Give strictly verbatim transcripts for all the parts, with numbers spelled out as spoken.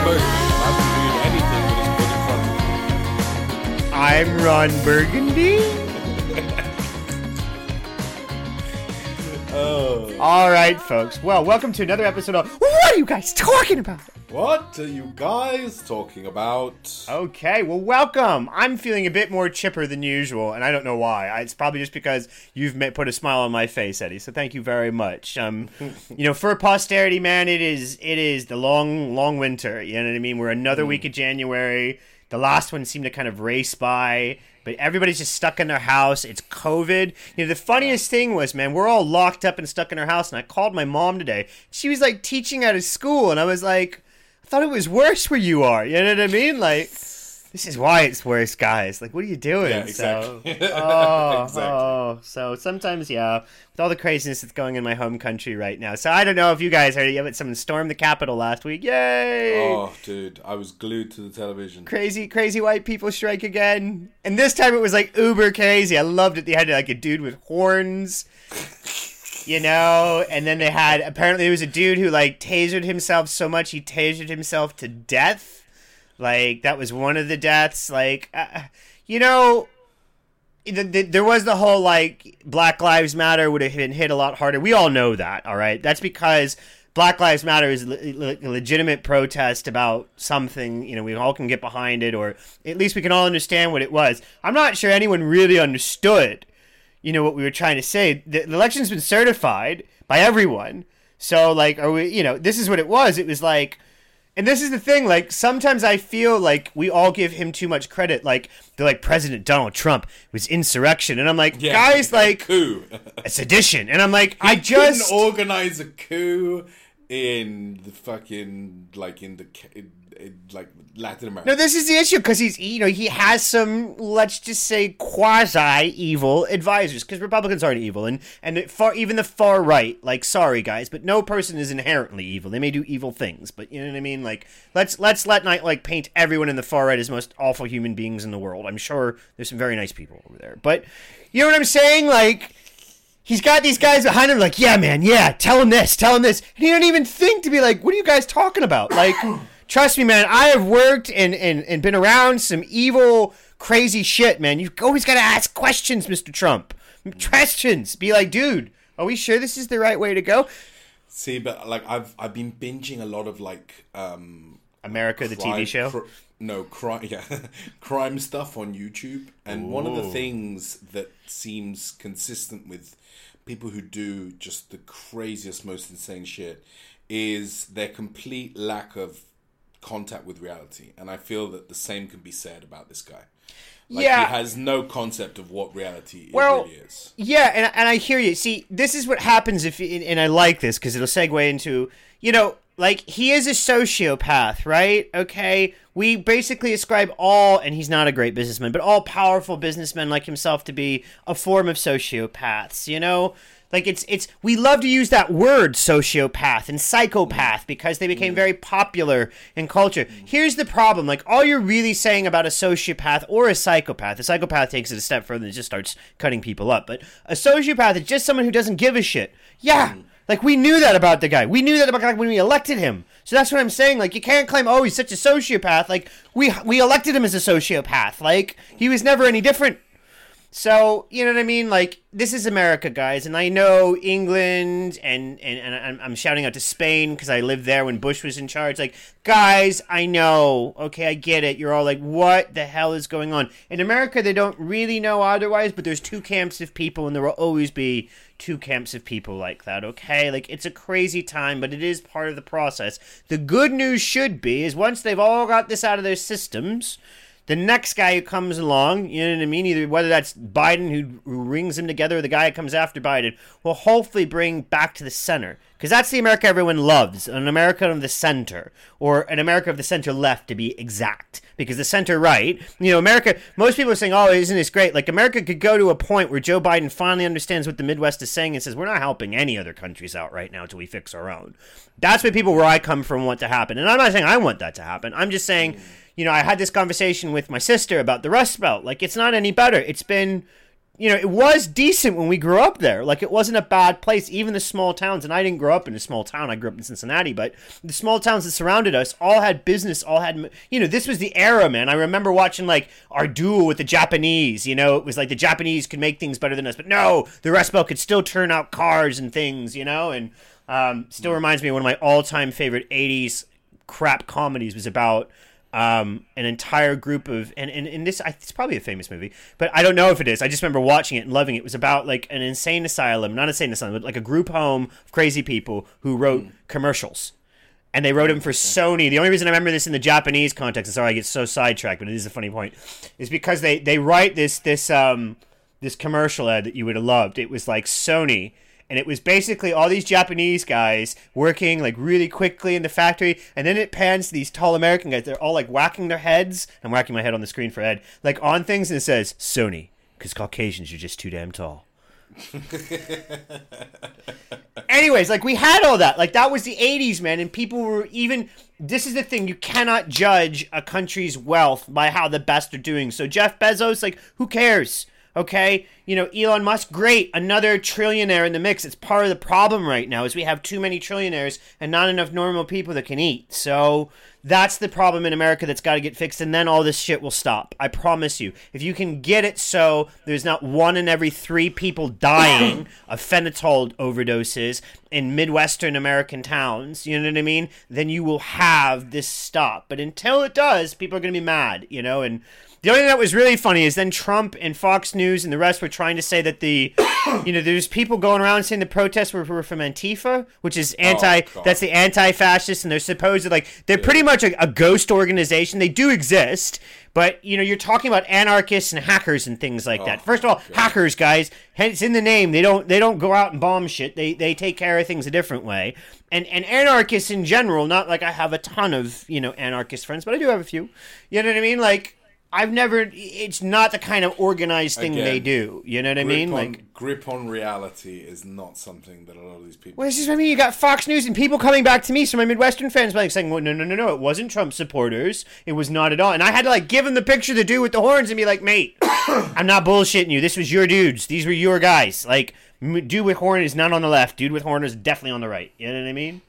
voting. I'm not doing anything with this book in front of me. I'm Ron Burgundy. Oh. All right, folks. Well, welcome to another episode of What Are You Guys Talking About? What are you guys talking about? Okay, well, welcome. I'm feeling a bit more chipper than usual, and I don't know why. I, it's probably just because you've met, put a smile on my face, Eddie. So thank you very much. Um, you know, for posterity, man, it is it is the long, long winter. You know what I mean? We're another mm. week of January. The last one seemed to kind of race by, but everybody's just stuck in their house. It's COVID. You know, the funniest thing was, man, we're all locked up and stuck in our house, and I called my mom today. She was, like, teaching at a school, and I was like, I thought it was worse where you are. You know what I mean? Like, this is why it's worse, guys. Like, what are you doing? Yeah, exactly. So, oh, exactly. oh, so sometimes, yeah, with all the craziness that's going in my home country right now. So I don't know if you guys heard it, but someone stormed the Capitol last week. Yay! Oh, dude, I was glued to the television. Crazy, crazy white people strike again. And this time it was, like, uber crazy. I loved it. They had, like, a dude with horns. You know, and then they had, apparently there was a dude who, like, tasered himself so much he tasered himself to death. Like, that was one of the deaths. Like, uh, you know, the, the, there was the whole, like, Black Lives Matter would have been hit a lot harder. We all know that, all right? That's because Black Lives Matter is le- a legitimate protest about something. You know, we all can get behind it, or at least we can all understand what it was. I'm not sure anyone really understood, you know, what we were trying to say. The election's been certified by everyone. So, like, are we, you know, this is what it was. It was like, and this is the thing, like, sometimes I feel like we all give him too much credit. Like, they're like, President Donald Trump was insurrection. And I'm like, yeah, guys, like, coup. A sedition. And I'm like, he I just couldn't organize a coup in the fucking, like, in the, in, in, like, Latin America. No, this is the issue, because he's, you know, he has some, let's just say, quasi-evil advisors, because Republicans aren't evil, and, and far, even the far right, like, sorry, guys, but no person is inherently evil. They may do evil things, but you know what I mean? Like, let's, let's let not, like, paint everyone in the far right as most awful human beings in the world. I'm sure there's some very nice people over there, but, you know what I'm saying? Like, he's got these guys behind him like, yeah, man, yeah, tell him this, tell him this, and he don't even think to be like, what are you guys talking about? Like, trust me, man, I have worked and, and, and been around some evil, crazy shit, man. You've always got to ask questions, Mister Trump. Questions. Be like, dude, are we sure this is the right way to go? See, but, like, I've I've been binging a lot of, like... Um, America, crime, the T V show? Cr- no, crime, yeah. crime stuff on YouTube. And Ooh. One of the things that seems consistent with people who do just the craziest, most insane shit is their complete lack of contact with reality, and I feel that the same can be said about this guy. Like, yeah, he has no concept of what reality well, really is. Yeah, and and I hear you. See, this is what happens if, and I like this because it'll segue into, you know, like, he is a sociopath, right? Okay, we basically ascribe all, and he's not a great businessman, but all powerful businessmen like himself to be a form of sociopaths. You know. Like, it's, it's, we love to use that word, sociopath and psychopath, because they became very popular in culture. Here's the problem. Like, all you're really saying about a sociopath or a psychopath, a psychopath takes it a step further and just starts cutting people up. But a sociopath is just someone who doesn't give a shit. Yeah. Like, we knew that about the guy. We knew that about the guy when we elected him. So that's what I'm saying. Like, you can't claim, oh, he's such a sociopath. Like, we, we elected him as a sociopath. Like, he was never any different. So, you know what I mean? Like, this is America, guys, and I know England, and, and, and I'm shouting out to Spain because I lived there when Bush was in charge. Like, guys, I know, okay, I get it. You're all like, what the hell is going on? In America, they don't really know otherwise, but there's two camps of people, and there will always be two camps of people like that, okay? Like, it's a crazy time, but it is part of the process. The good news should be is once they've all got this out of their systems, the next guy who comes along, you know what I mean, either whether that's Biden who, who rings them together or the guy who comes after Biden, will hopefully bring back to the center. Because that's the America everyone loves, an America of the center, or an America of the center left, to be exact. Because the center right, you know, America, most people are saying, oh, isn't this great? Like, America could go to a point where Joe Biden finally understands what the Midwest is saying and says, we're not helping any other countries out right now until we fix our own. That's what people where I come from want to happen. And I'm not saying I want that to happen. I'm just saying, mm. you know, I had this conversation with my sister about the Rust Belt. Like, it's not any better. It's been you know, it was decent when we grew up there. Like, it wasn't a bad place. Even the small towns, and I didn't grow up in a small town. I grew up in Cincinnati, but the small towns that surrounded us all had business, all had, you know, this was the era, man. I remember watching, like, our duel with the Japanese. You know, it was like the Japanese could make things better than us, but no, the Rust Belt could still turn out cars and things, you know, and um, still reminds me of one of my all-time favorite eighties crap comedies was about Um, an entire group of, and, and, and this, it's probably a famous movie, but I don't know if it is. I just remember watching it and loving it. It was about like an insane asylum, not insane asylum, but like a group home of crazy people who wrote mm. commercials. And they wrote them for Sony. The only reason I remember this in the Japanese context, and sorry I get so sidetracked, but it is a funny point, is because they, they write this, this, um, this commercial ad that you would have loved. It was like Sony. And it was basically all these Japanese guys working like really quickly in the factory. And then it pans to these tall American guys. They're all like whacking their heads. I'm whacking my head on the screen for Ed. Like on things, and it says Sony, because Caucasians are just too damn tall. Anyways, like we had all that. Like that was the eighties, man. And people were even... This is the thing. You cannot judge a country's wealth by how the best are doing. So Jeff Bezos, like, who cares? Okay, you know, Elon Musk, great, another trillionaire in the mix. It's part of the problem right now is we have too many trillionaires and not enough normal people that can eat. So that's the problem in America that's got to get fixed, and then all this shit will stop. I promise you. If you can get it so there's not one in every three people dying of fentanyl overdoses in Midwestern American towns, you know what I mean, then you will have this stop. But until it does, people are going to be mad, you know, and... The only thing that was really funny is then Trump and Fox News and the rest were trying to say that the, you know, there's people going around saying the protests were, were from Antifa, which is anti, oh, that's the anti-fascists, and they're supposed like, they're yeah. pretty much a, a ghost organization. They do exist, but, you know, you're talking about anarchists and hackers and things like oh, that. First of all, God. hackers, guys, it's in the name. They don't, they don't go out and bomb shit. They, they take care of things a different way. And, and anarchists in general, not like I have a ton of, you know, anarchist friends, but I do have a few. You know what I mean? Like, I've never, it's not the kind of organized thing Again, they do. You know what I mean? On, like grip on reality is not something that a lot of these people... Well, this is what I mean. You got Fox News and people coming back to me, so my Midwestern fans like saying, well, no, no, no, no, it wasn't Trump supporters. It was not at all. And I had to like give them the picture of the dude with the horns and be like, mate, I'm not bullshitting you. This was your dudes. These were your guys. Like, dude with horn is not on the left. Dude with horn is definitely on the right. You know what I mean?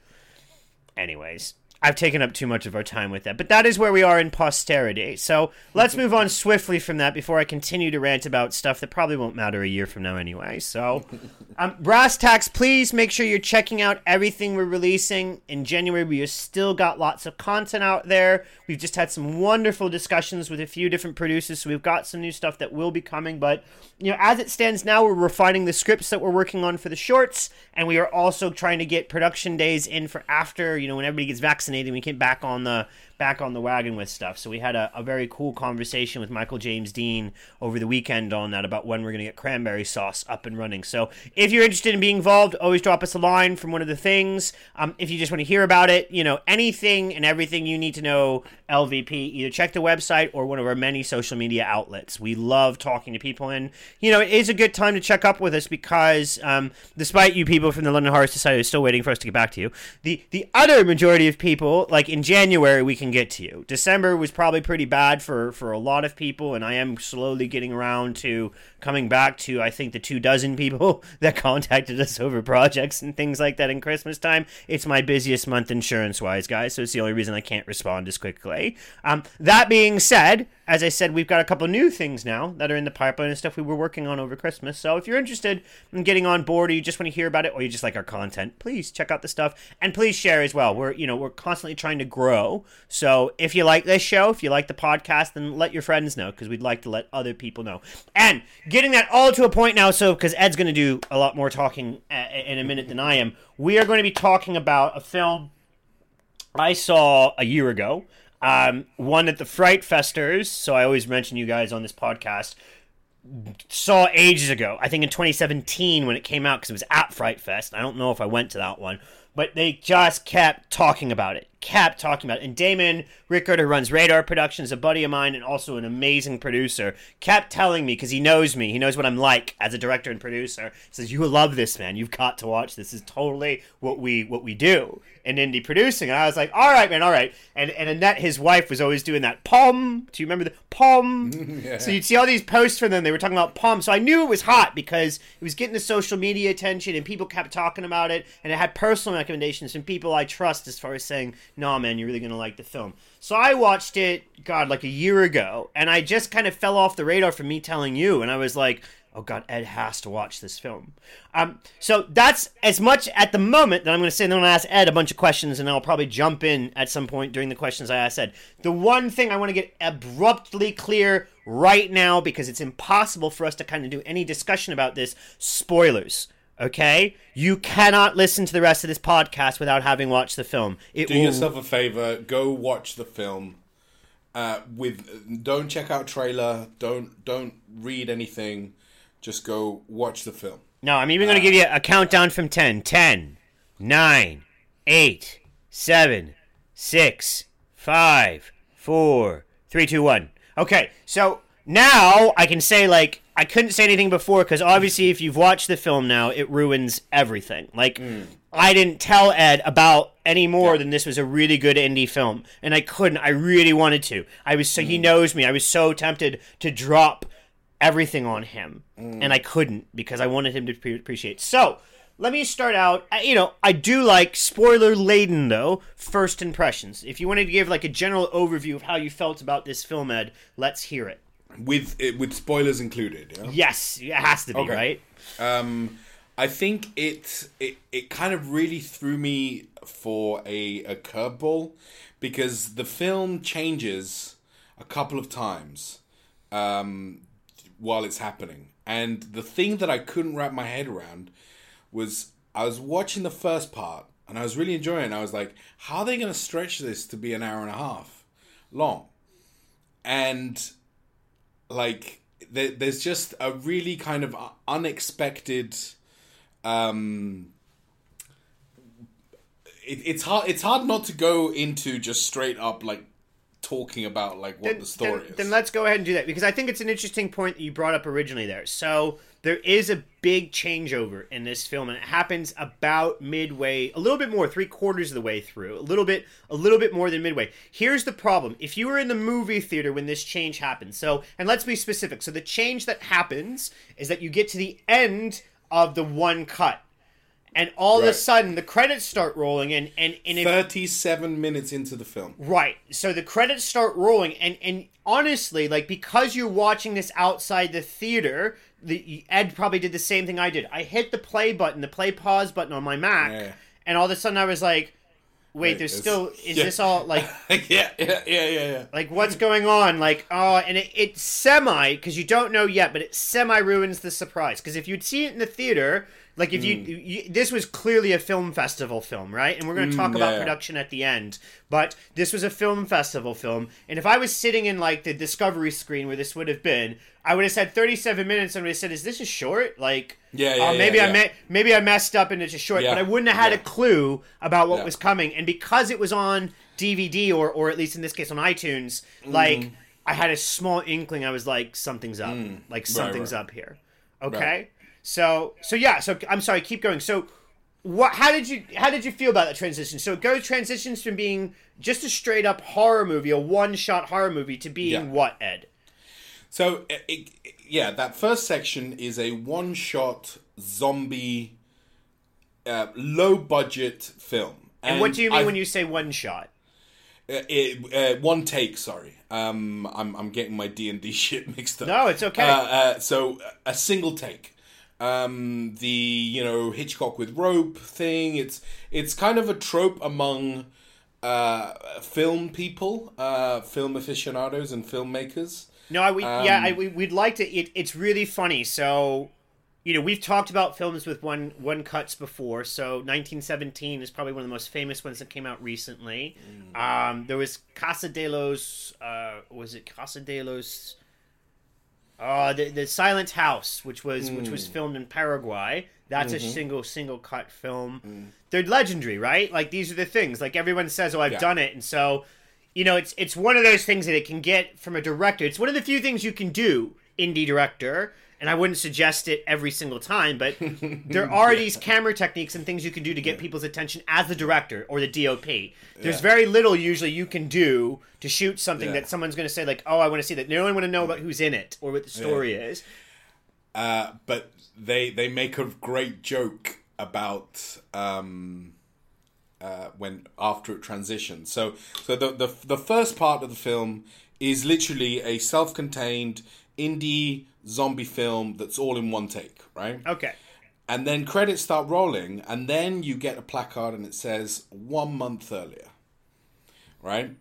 Anyways. I've taken up too much of our time with that, but that is where we are in posterity. So let's move on swiftly from that before I continue to rant about stuff that probably won't matter a year from now anyway. So, um, Brass Tacks, please make sure you're checking out everything we're releasing in January. We have still got lots of content out there. We've just had some wonderful discussions with a few different producers, so we've got some new stuff that will be coming. But, you know, as it stands now, we're refining the scripts that we're working on for the shorts, and we are also trying to get production days in for after, you know, when everybody gets vaccinated. We came back on the back on the wagon with stuff. So we had a, a very cool conversation with Michael James Dean over the weekend on that about when we're going to get Cranberry Sauce up and running. So if you're interested in being involved, always drop us a line from one of the things. Um, if you just want to hear about it, you know, anything and everything you need to know, L V P, either check the website or one of our many social media outlets. We love talking to people, and, you know, it is a good time to check up with us because um, despite you people from the London Horror Society are still waiting for us to get back to you, the, the other majority of people, like in January, we can get to you. December was probably pretty bad for, for a lot of people, and I am slowly getting around to coming back to, I think, the two dozen people that contacted us over projects and things like that in Christmas time. It's my busiest month insurance-wise, guys, so it's the only reason I can't respond as quickly. Um, that being said, as I said, we've got a couple new things now that are in the pipeline and stuff we were working on over Christmas. So if you're interested in getting on board, or you just want to hear about it, or you just like our content, please check out the stuff, and please share as well. We're, you know, we're constantly trying to grow. So if you like this show, if you like the podcast, then let your friends know, because we'd like to let other people know. And getting that all to a point now, so because Ed's going to do a lot more talking in a minute than I am, we are going to be talking about a film I saw a year ago. Um, one that the Fright Festers, so I always mention you guys on this podcast, saw ages ago. I think in twenty seventeen when it came out, because it was at Fright Fest. I don't know if I went to that one, but they just kept talking about it. kept talking about it. And Damon Rickard, who runs Radar Productions, a buddy of mine and also an amazing producer, kept telling me, because he knows me, he knows what I'm like as a director and producer, he says, you will love this, man. You've got to watch this. This is totally what we what we do in indie producing. And I was like, all right, man, all right. And and Annette, his wife, was always doing that pom. Do you remember the pom? Yeah. So you'd see all these posts from them. They were talking about pom. So I knew it was hot because it was getting the social media attention and people kept talking about it. And it had personal recommendations from people I trust as far as saying, no, man, you're really going to like the film. So I watched it, God, like a year ago. And I just kind of fell off the radar from me telling you. And I was like, oh, God, Ed has to watch this film. Um, so that's as much at the moment that I'm going to say. And then I'm going to ask Ed a bunch of questions, and I'll probably jump in at some point during the questions I asked Ed. The one thing I want to get abruptly clear right now, because it's impossible for us to kind of do any discussion about this, spoilers. Okay? You cannot listen to the rest of this podcast without having watched the film. It do will... yourself a favor. Go watch the film. Uh, with don't check out trailer. Don't don't read anything. Just go watch the film. No, I'm even going to give you a countdown from ten. ten, nine, eight, seven, six, five, four, three, two, one. Okay, so now I can say, like, I couldn't say anything before because obviously if you've watched the film now, it ruins everything. Like, mm. I didn't tell Ed about any more yeah. than this was a really good indie film. And I couldn't. I really wanted to. I was so mm. He knows me. I was so tempted to drop everything on him, mm. and I couldn't because I wanted him to pre- appreciate. So, let me start out, you know, I do like, spoiler-laden, though, first impressions. If you wanted to give, like, a general overview of how you felt about this film, Ed, let's hear it. With with spoilers included, yeah? Yes, it has to be, okay. Right? Um, I think it, it it kind of really threw me for a, a curveball, because the film changes a couple of times, um... while it's happening. And the thing that I couldn't wrap my head around was I was watching the first part and I was really enjoying it. And I was like, how are they going to stretch this to be an hour and a half long? And like, there, there's just a really kind of unexpected, um, it, it's hard, it's hard not to go into just straight up like talking about like what then, the story then, is. Then let's go ahead and do that, because I think it's an interesting point that you brought up originally there. So there is a big changeover in this film, and it happens about midway, a little bit more, three quarters of the way through, a little bit, a little bit more than midway. Here's the problem: if you were in the movie theater when this change happens, so and let's be specific. So the change that happens is that you get to the end of the one cut. And all right. of a sudden, the credits start rolling, and and, and if, thirty-seven minutes into the film. Right. So the credits start rolling, and, and honestly, like, because you're watching this outside the theater, the Ed probably did the same thing I did. I hit the play button, the play pause button on my Mac, yeah. and all of a sudden I was like, wait, there's still, is yeah. this all, like... yeah, yeah, yeah, yeah, yeah. Like, what's going on? Like, oh, and it, it semi, because you don't know yet, but it semi-ruins the surprise. Because if you'd see it in the theater... Like, if mm. you, you... This was clearly a film festival film, right? And we're going to talk mm, about yeah. production at the end. But this was a film festival film. And if I was sitting in, like, the Discovery screen where this would have been, I would have said thirty-seven minutes and would have said, is this a short? Like, yeah, yeah, uh, maybe, yeah, I yeah. Me- maybe I messed up and it's a short. Yeah. But I wouldn't have had yeah. a clue about what yeah. was coming. And because it was on D V D, or, or at least in this case on iTunes, mm. like, I had a small inkling. I was like, something's up. Mm. Like, something's right, right. up here. Okay? Right. So, so yeah, so I'm sorry, keep going. So, what, how did you, how did you feel about that transition? So it goes, transitions from being just a straight up horror movie, a one shot horror movie, to being yeah. what, Ed? So, it, it, yeah, that first section is a one shot zombie, uh, low budget film. And, and what do you mean I've, when you say one shot? Uh, it, uh, one take, sorry. Um, I'm, I'm getting my D and D shit mixed up. No, it's okay. Uh, uh, so, a single take. Um, the, you know, Hitchcock with rope thing. It's it's kind of a trope among uh, film people, uh, film aficionados and filmmakers. No, I, we, um, yeah, I, we, we'd like to. It, it's really funny. So, you know, we've talked about films with one one cuts before. So, nineteen seventeen is probably one of the most famous ones that came out recently. Mm. Um, there was Casa de los. Uh, was it Casa de los? Uh, the, the Silent House, which was mm. which was filmed in Paraguay. That's mm-hmm. a single, single cut film. Mm. They're legendary, right? Like, these are the things. Like, everyone says, oh, I've yeah. done it. And so, you know, it's it's one of those things that it can get from a director. It's one of the few things you can do, indie director. And I wouldn't suggest it every single time, but there are yeah. these camera techniques and things you can do to get yeah. people's attention as the director or the D O P. There's yeah. very little usually you can do to shoot something yeah. that someone's going to say, like, oh, I want to see that. They only want to know about who's in it or what the story yeah. is. Uh, but they they make a great joke about um, uh, when after it transitions. So so the, the the first part of the film is literally a self-contained indie zombie film that's all in one take, right? Okay. And then credits start rolling, and then you get a placard and it says one month earlier, right?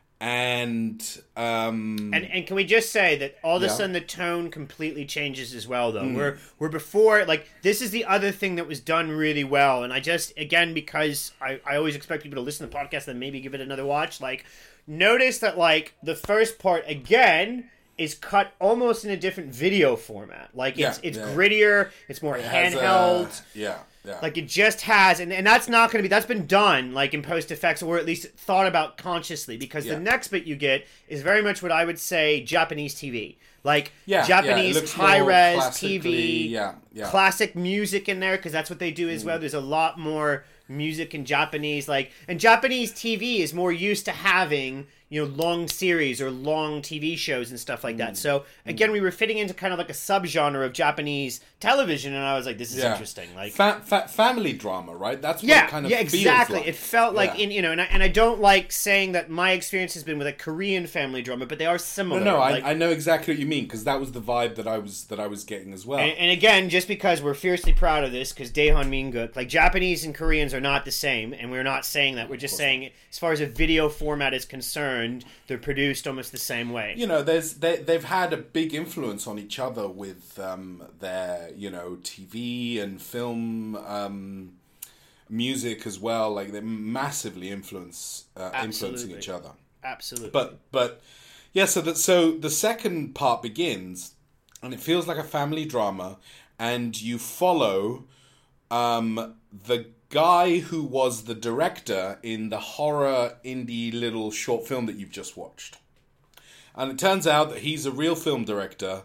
And um and and can we just say that all of a yeah. sudden the tone completely changes as well, though. Mm. We're we're before, like, this is the other thing that was done really well, and I just, again, because I, I always expect people to listen to the podcast and maybe give it another watch, like, notice that, like, the first part, again, is cut almost in a different video format. Like, it's yeah, it's yeah. grittier, it's more it handheld. Has, uh, yeah, yeah. Like, it just has, and, and that's not going to be, that's been done, like, in post-effects, or at least thought about consciously, because yeah. the next bit you get is very much what I would say Japanese T V. Like, yeah, Japanese yeah, high-res T V, yeah, yeah. classic music in there, because that's what they do as mm. well. There's a lot more music in Japanese, like, and Japanese T V is more used to having, you know, long series or long T V shows and stuff like that. So, again, we were fitting into kind of like a subgenre of Japanese television, and I was like, this is yeah. interesting. Like, fa- fa- family drama, right? That's what yeah, it kind of yeah, exactly. Feels like. It felt like, yeah. in you know, and I, and I don't like saying that my experience has been with a Korean family drama, but they are similar. No, no, like, I, I know exactly what you mean, because that was the vibe that I was that I was getting as well. And, and again, just because we're fiercely proud of this, because Daehan Mingguk, like, Japanese and Koreans are not the same, and we're not saying that. We're just saying, as far as a video format is concerned, they're produced almost the same way. You know, there's they, they've had a big influence on each other with um, their, you know, T V and film um, music as well. Like, they massively influence uh, influencing each other. Absolutely. But but yeah, so that so the second part begins, and it feels like a family drama, and you follow um, the guy who was the director in the horror indie little short film that you've just watched. And it turns out that he's a real film director,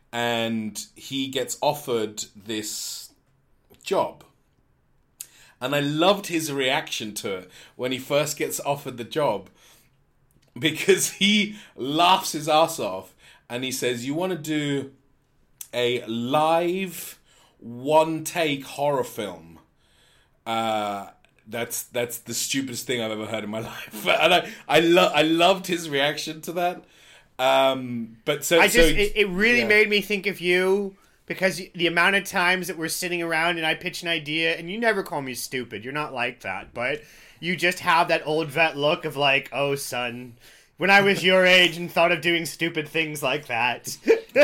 and he gets offered this job. And I loved his reaction to it when he first gets offered the job, because he laughs his ass off and he says, you want to do a live one-take horror film? Uh, that's that's the stupidest thing I've ever heard in my life, and I I lo- I loved his reaction to that. Um, but so I just so, it, it really yeah. made me think of you, because the amount of times that we're sitting around and I pitch an idea and you never call me stupid. You're not like that, but you just have that old vet look of like, oh son, when I was your age and thought of doing stupid things like that.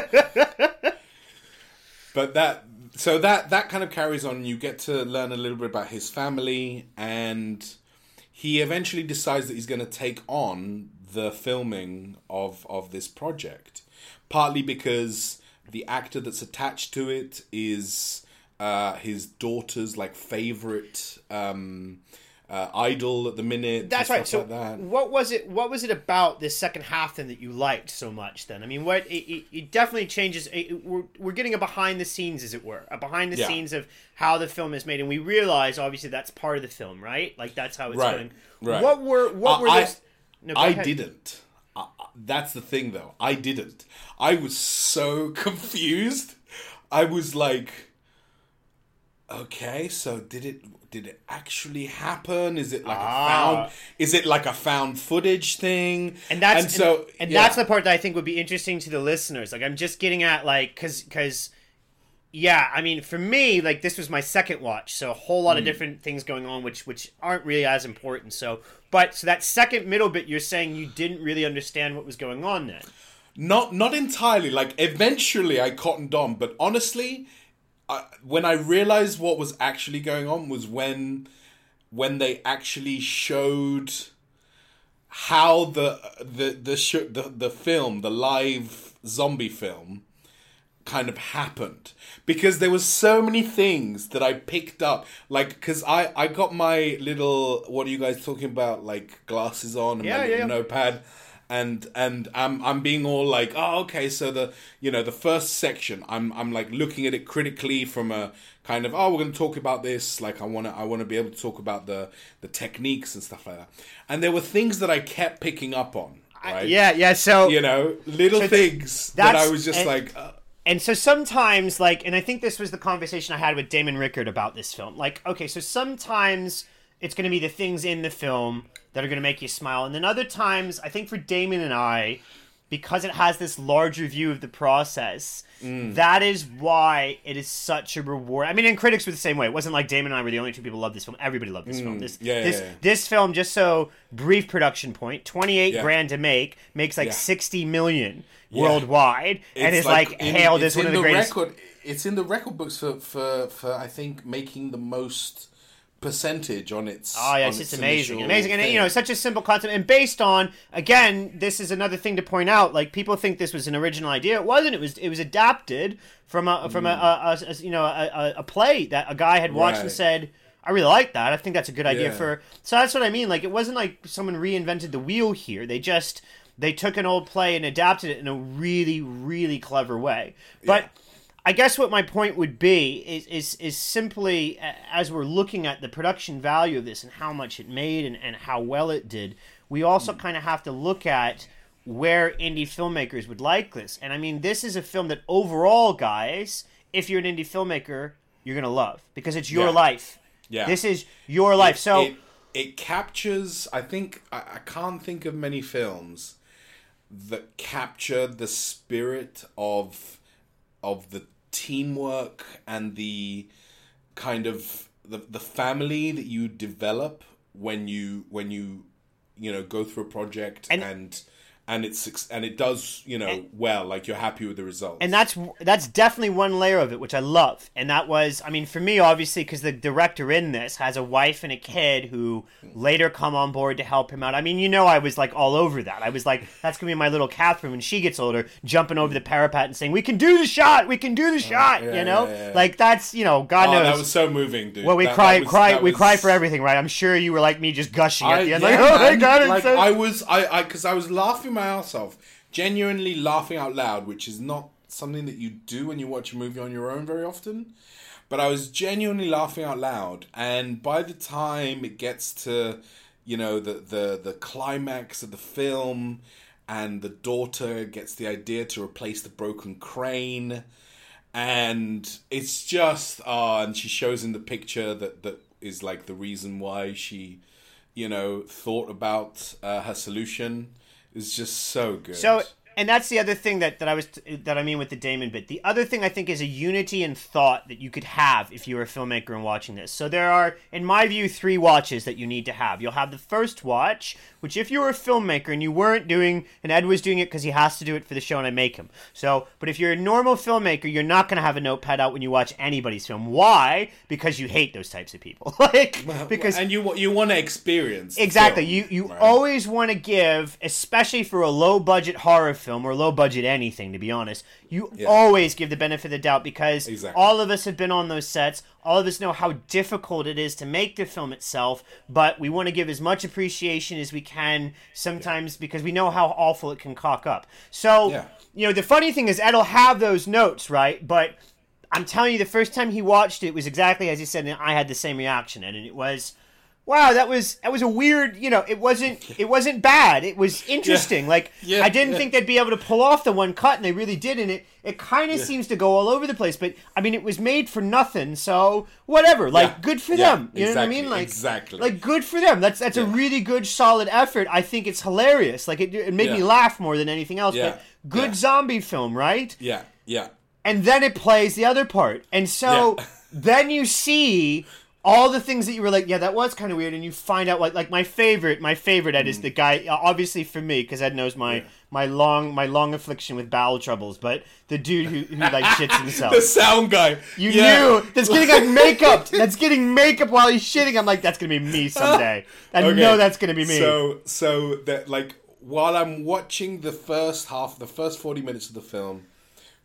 But that. So that, that kind of carries on. You get to learn a little bit about his family, and he eventually decides that he's going to take on the filming of, of this project. Partly because the actor that's attached to it is uh, his daughter's like favorite um, uh, idol at the minute. That's right. So like that. what was it? What was it about this second half then that you liked so much? Then I mean, what it, it, it definitely changes. It, we're we're getting a behind the scenes, as it were, a behind the yeah. scenes of how the film is made, and we realize obviously that's part of the film, right? Like that's how it's right. going. Right. What were what uh, were I, those? No, I ahead. didn't. Uh, that's the thing, though. I didn't. I was so confused. I was like, okay, so did it? Did it actually happen? Is it like ah. a found? Is it like a found footage thing? And that's and so, and, and yeah. that's the part that I think would be interesting to the listeners. Like, I'm just getting at, like, because because yeah, I mean, for me, like, this was my second watch, so a whole lot mm. of different things going on, which which aren't really as important. So, but so that second middle bit, you're saying you didn't really understand what was going on then. Not not entirely. Like, eventually I cottoned on, but honestly, I, when I realized what was actually going on was when when they actually showed how the the the sh- the, the film, the live zombie film, kind of happened, because there was so many things that I picked up, like, because I, I got my little, what are you guys talking about, like, glasses on and Yeah, my yeah, little yeah. notepad, and and I'm I'm being all like, oh, okay, so the, you know, the first section, I'm I'm like looking at it critically from a kind of, oh, we're going to talk about this, like I want to I want to be able to talk about the the techniques and stuff like that, and there were things that I kept picking up on, right? Yeah, yeah. So You know, little So things that that's- I was just and- like, uh, And so sometimes, like, and I think this was the conversation I had with Damon Rickard about this film. Like, okay, so sometimes it's going to be the things in the film that are going to make you smile. And then other times, I think for Damon and I, because it has this larger view of the process, Mm. that is why it is such a reward. I mean, and critics were the same way. It wasn't like Damon and I were the only two people who loved this film. Everybody loved this film. This, Mm. Yeah, this, yeah, yeah. this film, just so brief production point, twenty-eight Yeah. grand to make, makes like Yeah. sixty million Yeah. worldwide, and It's is like, in- hailed it's as one in of the greatest. Record, it's in the record books for, for, for I think making the most percentage on its. Oh yeah, on it's just its amazing, initial amazing, and thing. you know, such a simple concept, and based on, again, this is another thing to point out. Like, people think this was an original idea. It wasn't. It was. It was adapted from a from a, a, a, a you know a, a- a play that a guy had watched and Right. said, "I really like that. I think that's a good idea Yeah. for." So that's what I mean. Like, it wasn't like someone reinvented the wheel here. They just they took an old play and adapted it in a really, really clever way. But Yeah. I guess what my point would be is is is simply, a- as we're looking at the production value of this and how much it made and, and how well it did, we also kind of have to look at where indie filmmakers would like this. And I mean, this is a film that overall, guys, if you're an indie filmmaker, you're going to love, because it's your Yeah. life. Yeah. This is your life. It- so it, it captures. I think I, I can't think of many films that capture the spirit of of the teamwork and the kind of the the family that you develop when you when you you know go through a project And- and and it's and it does you know well, like you're happy with the results. And that's that's definitely one layer of it, which I love. And that was, I mean, for me, obviously, because the director in this has a wife and a kid who later come on board to help him out. I mean, you know, I was like all over that. I was like, that's gonna be my little Catherine when she gets older, jumping over the parapet and saying, "We can do the shot, we can do the shot." yeah, you know, yeah, yeah. like that's you know, God oh, knows. that was so moving, dude. well, we That- cry, that was- cry, that we was- cry for everything, right? I'm sure you were like me, just gushing at I, the end, yeah, like, "Oh my man, God!" it's like so- I was, I, I, because I was laughing my ass off, genuinely laughing out loud, which is not something that you do when you watch a movie on your own very often. But I was genuinely laughing out loud, and by the time it gets to, you know, the the the climax of the film, and the daughter gets the idea to replace the broken crane, and it's just ah, uh, and she shows him the picture that that is like the reason why she, you know, thought about uh, her solution. Is just so good. So, and that's the other thing that, that I was that I mean with the Damon bit. The other thing I think is a unity in thought that you could have if you were a filmmaker and watching this. So there are, in my view, three watches that you need to have. You'll have the first watch, which if you were a filmmaker and you weren't doing, and Ed was doing it because he has to do it for the show and I make him. So, but if you're a normal filmmaker, you're not going to have a notepad out when you watch anybody's film. Why? Because you hate those types of people. like because and you you want to experience the Exactly. film, You you right? always want to give, especially for a low budget horror film or low budget anything, to be honest. You Yeah. always give the benefit of the doubt, because Exactly. all of us have been on those sets. All of us know how difficult it is to make the film itself, but we want to give as much appreciation as we can sometimes, because we know how awful it can cock up. So, Yeah. you know, the funny thing is Ed'll have those notes, right? But I'm telling you, the first time he watched it, it was exactly as he said, and I had the same reaction, and it was, wow, that was that was a weird, you know, it wasn't it wasn't bad. It was interesting. Yeah. Like Yeah, I didn't yeah. think they'd be able to pull off the one cut, and they really did, and it it kind of seems to go all over the place. But I mean, it was made for nothing, so whatever. Like, Yeah. good for Yeah, them. You know what I exactly, mean? Like, exactly. like good for them. That's that's a Yeah. really good, solid effort. I think it's hilarious. Like it, it made me Yeah. laugh more than anything else. Yeah. But good Yeah. zombie film, right? Yeah, yeah. And then it plays the other part. And so Yeah. then you see all the things that you were like, yeah, that was kind of weird, and you find out, like, like my favorite, my favorite Ed Mm. is the guy, obviously for me, because Ed knows my, my long, my long affliction with bowel troubles, but the dude who, who like shits himself. The sound guy. You Yeah. knew that's getting like makeup. That's getting makeup while he's shitting. I'm like, that's gonna be me someday. I Okay, know that's gonna be me. So, so that like while I'm watching the first half, the first forty minutes of the film,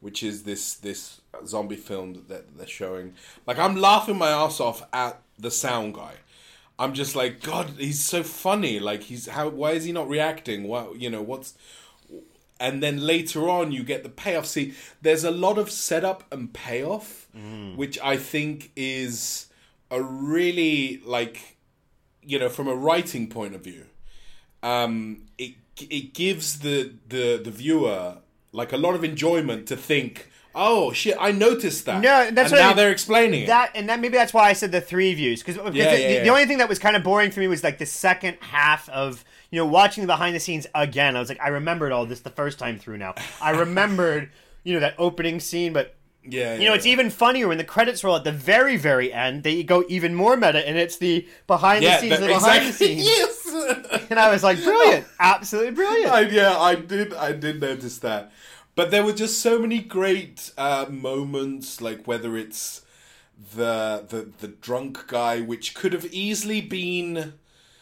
which is this this zombie film that they're showing. Like, I'm laughing my ass off at the sound guy. I'm just like, God, he's so funny. Like, he's how? Why is he not reacting? What you know? What's? And then later on, you get the payoff. See, there's a lot of setup and payoff, mm. which I think is a really, like, you know, from a writing point of view, um, it it gives the the the viewer like a lot of enjoyment to think, oh shit, I noticed that. No, that's and what now I, they're explaining that, it. And that maybe that's why I said the three views, because Yeah, the, yeah, the, yeah. the only thing that was kind of boring for me was like the second half of, you know, watching the behind the scenes again. I was like, I remembered all this the first time through. Now I remembered, you know, that opening scene, but Yeah, you know, yeah, it's yeah. even funnier when the credits roll at the very, very end. They go even more meta, and it's the behind Yeah, the scenes, the- the behind exactly. the scenes. Yes. And I was like, brilliant, absolutely brilliant. I, yeah, I did. I did notice that, but there were just so many great uh, moments. Like whether it's the the the drunk guy, which could have easily been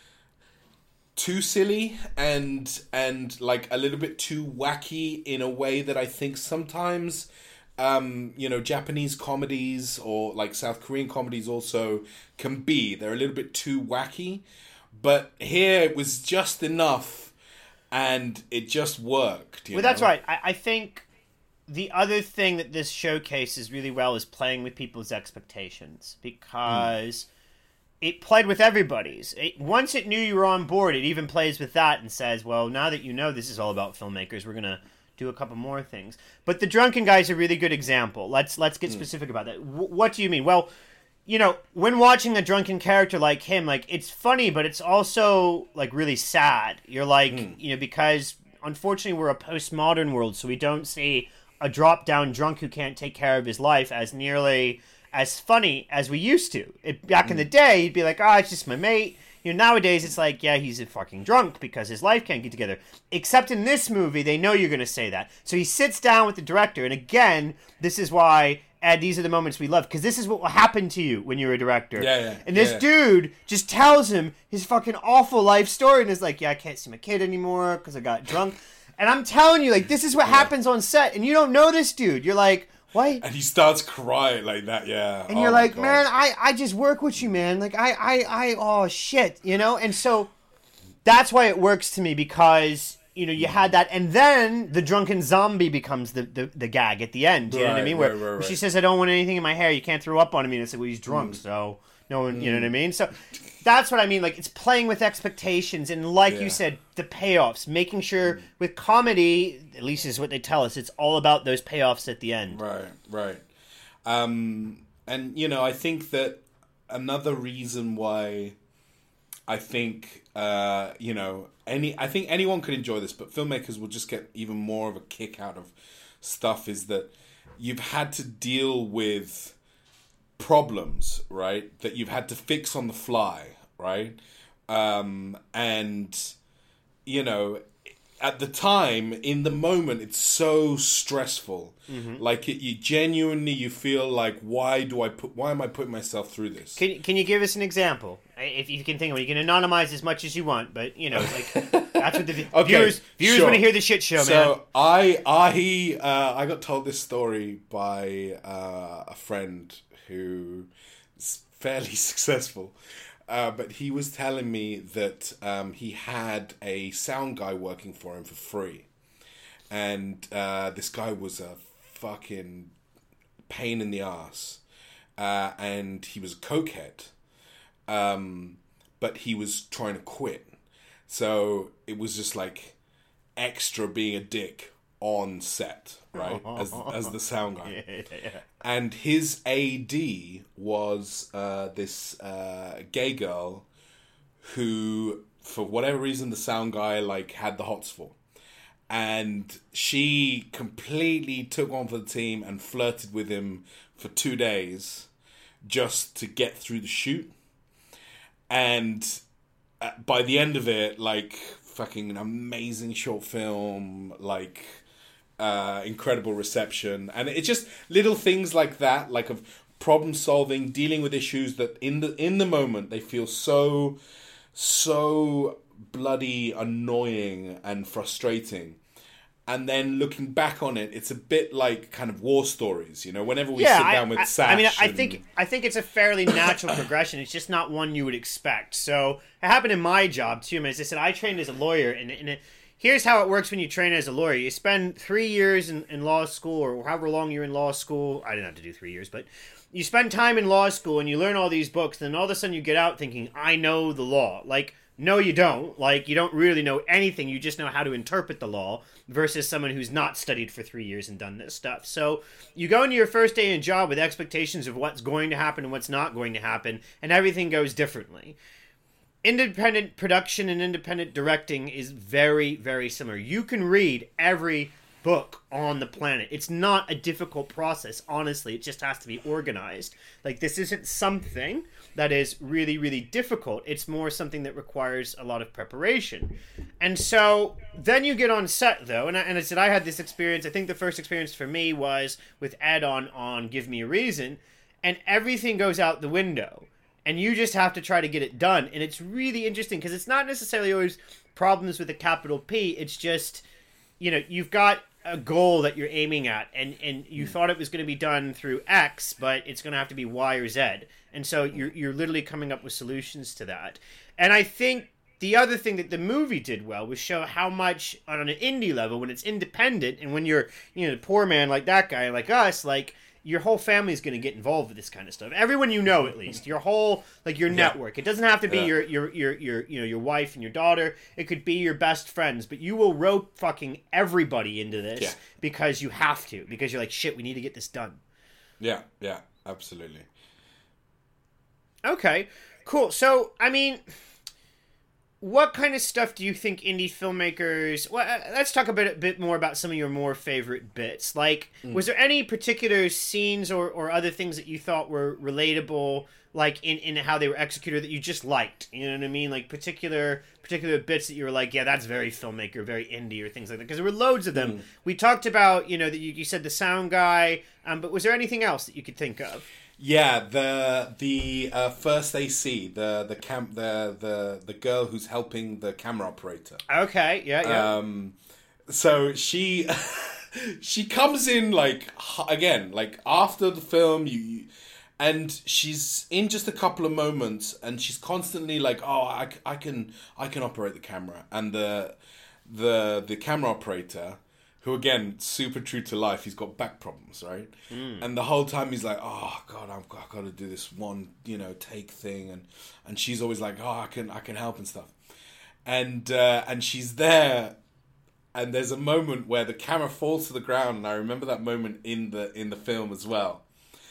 too silly and and like a little bit too wacky in a way that I think sometimes um, you know, Japanese comedies or like South Korean comedies also can be. They're a little bit too wacky, but here it was just enough, and it just worked. You Well, know? that's right. I, I think the other thing that this showcases really well is playing with people's expectations, because it played with everybody's. It, once it knew you were on board, it even plays with that and says, well, now that you know this is all about filmmakers, we're going to do a couple more things. But the drunken guy's a really good example. Let's let's get specific about that. W- what do you mean? Well, you know, when watching a drunken character like him, like, it's funny, but it's also like really sad. You're like, mm. you know, because unfortunately we're a postmodern world, so we don't see a drop down drunk who can't take care of his life as nearly as funny as we used to. It, back mm. in the day, you'd be like, ah, oh, it's just my mate. You know, nowadays it's like, yeah, he's a fucking drunk because his life can't get together. Except in this movie, they know you're going to say that. So he sits down with the director, and again, this is why, Ed, these are the moments we love, because this is what will happen to you when you're a director. Yeah, yeah. And this yeah. dude just tells him his fucking awful life story, and is like, yeah, I can't see my kid anymore because I got drunk. And I'm telling you, like, this is what yeah. happens on set, and you don't know this dude. You're like, why? And he starts crying like that, yeah. And oh you're like, God. man, I, I just work with you, man. Like, I, I, I, oh, shit, you know? And so that's why it works to me, because, you know, you had that, and then the drunken zombie becomes the, the, the gag at the end, you right, know what I mean? Where, right, right, right. where she says, I don't want anything in my hair, you can't throw up on me, and it's like, well, he's drunk, mm. so no one, mm. you know what I mean? So that's what I mean, like, it's playing with expectations, and like yeah. you said, the payoffs, making sure mm. with comedy, at least is what they tell us, it's all about those payoffs at the end. Right, right. Um, and, you know, I think that another reason why I think, uh, you know, any I think anyone could enjoy this, but filmmakers will just get even more of a kick out of stuff, is that you've had to deal with problems, right, that you've had to fix on the fly, right? Um, and, you know, at the time, in the moment, it's so stressful. Mm-hmm. Like, it, you genuinely, you feel like, why do I put, why am I putting myself through this? Can Can you give us an example? If you can think of it, you can anonymize as much as you want, but, you know, like, that's what the okay, viewers viewers sure. want to hear the shit show, so man. So I I uh, I got told this story by uh, a friend who is fairly successful. Uh, but he was telling me that um, he had a sound guy working for him for free. And uh, this guy was a fucking pain in the ass. Uh, and he was a cokehead. Um, but he was trying to quit. So it was just like extra being a dick on set, right? As as the sound guy. Yeah, yeah, yeah. And his A D was uh, this uh, gay girl who, for whatever reason, the sound guy like had the hots for. And she completely took on for the team and flirted with him for two days just to get through the shoot. And uh, by the end of it, like, fucking an amazing short film, like... Uh, incredible reception, and it's just little things like that, like of problem solving, dealing with issues that in the in the moment they feel so so bloody annoying and frustrating, and then looking back on it, it's a bit like kind of war stories, you know. Whenever we yeah, sit down I, with I, Sash, I mean, I and, think I think it's a fairly natural progression. It's just not one you would expect. So it happened in my job too. I mean, as I said, I trained as a lawyer, and, and it, here's how it works when you train as a lawyer. You spend three years in, in law school, or however long you're in law school. I didn't have to do three years, but you spend time in law school and you learn all these books, and then all of a sudden you get out thinking, I know the law. Like, no, you don't. Like, you don't really know anything. You just know how to interpret the law versus someone who's not studied for three years and done this stuff. So you go into your first day in job with expectations of what's going to happen and what's not going to happen, and everything goes differently. Independent production and independent directing is very, very similar. You can read every book on the planet. It's not a difficult process, honestly. It just has to be organized. Like, this isn't something that is really, really difficult. It's more something that requires a lot of preparation. And so then you get on set, though, and I, and I said I had this experience. I think the first experience for me was with Ed on, on Give Me a Reason, and everything goes out the window. And you just have to try to get it done. And it's really interesting because it's not necessarily always problems with a capital P. It's just, you know, you've got a goal that you're aiming at, and, and you mm. thought it was going to be done through X, but it's going to have to be Y or Z. And so you're you're literally coming up with solutions to that. And I think the other thing that the movie did well was show how much on an indie level, when it's independent, and when you're, you know, a poor man like that guy, like us, like, your whole family is going to get involved with this kind of stuff. Everyone you know, at least. Your whole, like, your yeah. network. It doesn't have to be yeah. your, your, your, your, you know, your wife and your daughter. It could be your best friends. But you will rope fucking everybody into this yeah. because you have to. Because you're like, shit, we need to get this done. Yeah, yeah, absolutely. Okay, cool. So, I mean, what kind of stuff do you think indie filmmakers... Well, let's talk a bit, a bit more about some of your more favorite bits. Like, mm. was there any particular scenes or, or other things that you thought were relatable, like, in, in how they were executed, that you just liked? You know what I mean? Like, particular particular bits that you were like, yeah, that's very filmmaker, very indie, or things like that. Because there were loads of them. Mm. We talked about, you know, that you, you said the sound guy, um, but was there anything else that you could think of? Yeah, the the uh, first A C, the the cam the the the girl who's helping the camera operator. Okay, yeah, yeah. Um, so she she comes in like again, like after the film, you, you and she's in just a couple of moments, and she's constantly like, "Oh, I, I can I can operate the camera," and the the the camera operator, who, again, super true to life, he's got back problems, right? Mm. And the whole time he's like, oh, God, I've got, I've got to do this one, you know, take thing. And, and she's always like, oh, I can I can help and stuff. And uh, and she's there, and there's a moment where the camera falls to the ground, and I remember that moment in the in the film as well.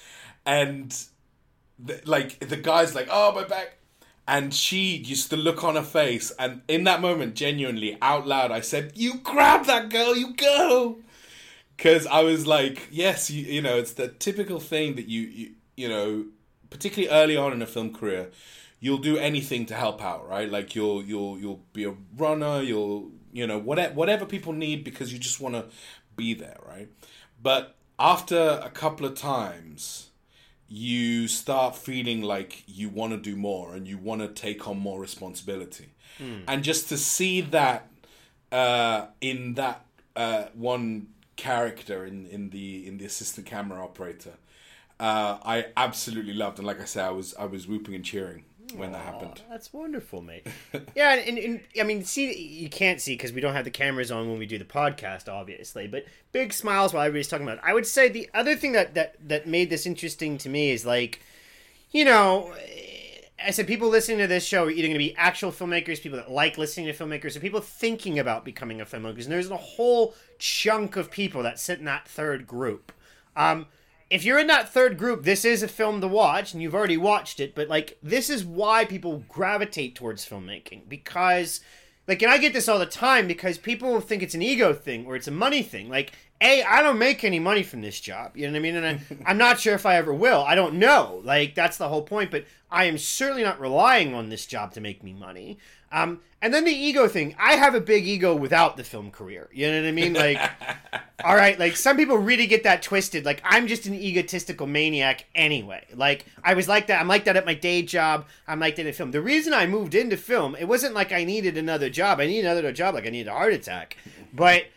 And, the, like, the guy's like, oh, my back. And she used to look on her face, and in that moment, genuinely, out loud, I said, you grab that girl, you go! Because I was like, yes, you, you know, it's the typical thing that you, you, you know, particularly early on in a film career, you'll do anything to help out, right? Like, you'll you'll you'll be a runner, you'll, you know, whatever, whatever people need, because you just want to be there, right? But after a couple of times, you start feeling like you want to do more and you want to take on more responsibility. Mm. And just to see that uh, in that uh, one character in, in the in the assistant camera operator, uh, I absolutely loved. And like I said, I was I was whooping and cheering when Aww, that happened. That's wonderful, mate. Yeah, and, and I mean, see, you can't see because we don't have the cameras on when we do the podcast, obviously. But big smiles while everybody's talking about it. I would say the other thing that, that, that made this interesting to me is, like, you know, I said people listening to this show are either going to be actual filmmakers, people that like listening to filmmakers, or people thinking about becoming a filmmaker. And there's a whole chunk of people that sit in that third group. Um, If you're in that third group, this is a film to watch, and you've already watched it, but, like, this is why people gravitate towards filmmaking, because, like, and I get this all the time, because people think it's an ego thing, or it's a money thing. Like, A, I don't make any money from this job, you know what I mean? And I, I'm not sure if I ever will. I don't know. Like, that's the whole point, but I am certainly not relying on this job to make me money. Um, and then the ego thing. I have a big ego without the film career. You know what I mean? Like, all right, like, some people really get that twisted. Like, I'm just an egotistical maniac anyway. Like, I was like that. I'm like that at my day job. I'm like that in film. The reason I moved into film, it wasn't like I needed another job. I needed another job like I needed a heart attack. But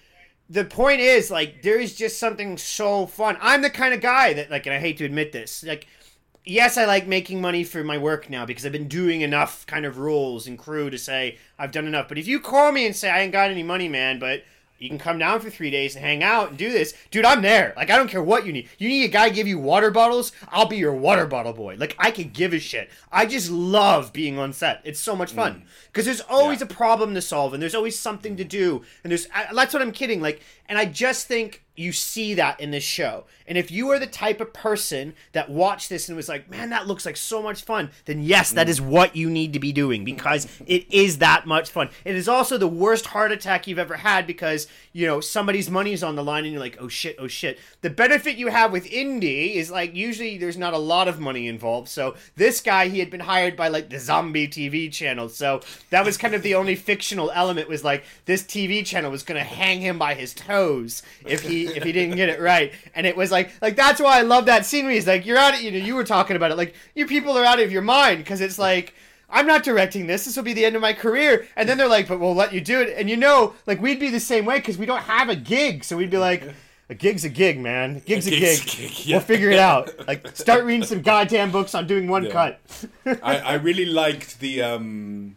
the point is, like, there is just something so fun. I'm the kind of guy that, like, and I hate to admit this, like, yes, I like making money for my work now because I've been doing enough kind of roles and crew to say I've done enough. But if you call me and say, I ain't got any money, man, but you can come down for three days and hang out and do this, dude, I'm there. Like, I don't care what you need. You need a guy to give you water bottles? I'll be your water bottle boy. Like, I could give a shit. I just love being on set. It's so much fun. Because there's always yeah. a problem to solve, and there's always something to do. And there's, I, that's what I'm kidding. Like, and I just think you see that in this show. And if you are the type of person that watched this and was like, man, that looks like so much fun, then yes, that is what you need to be doing, because it is that much fun. It is also the worst heart attack you've ever had because, you know, somebody's money's on the line and you're like, oh shit, oh shit. The benefit you have with indie is, like, usually there's not a lot of money involved. So this guy, he had been hired by, like, the Zombie T V channel. So that was kind of the only fictional element, was like, this T V channel was going to hang him by his toes if he if he didn't get it right. And it was like, like that's why I love that scene where he's like, you're out of, you know, you were talking about it, like, you people are out of your mind, because it's like, I'm not directing this, this will be the end of my career. And then they're like, but we'll let you do it. And you know, like, we'd be the same way because we don't have a gig, so we'd be like, a gig's a gig, man. A gig's a, a, gig. a gig. Yeah. We'll figure it out. Like, start reading some goddamn books on doing one yeah. cut. I, I really liked the um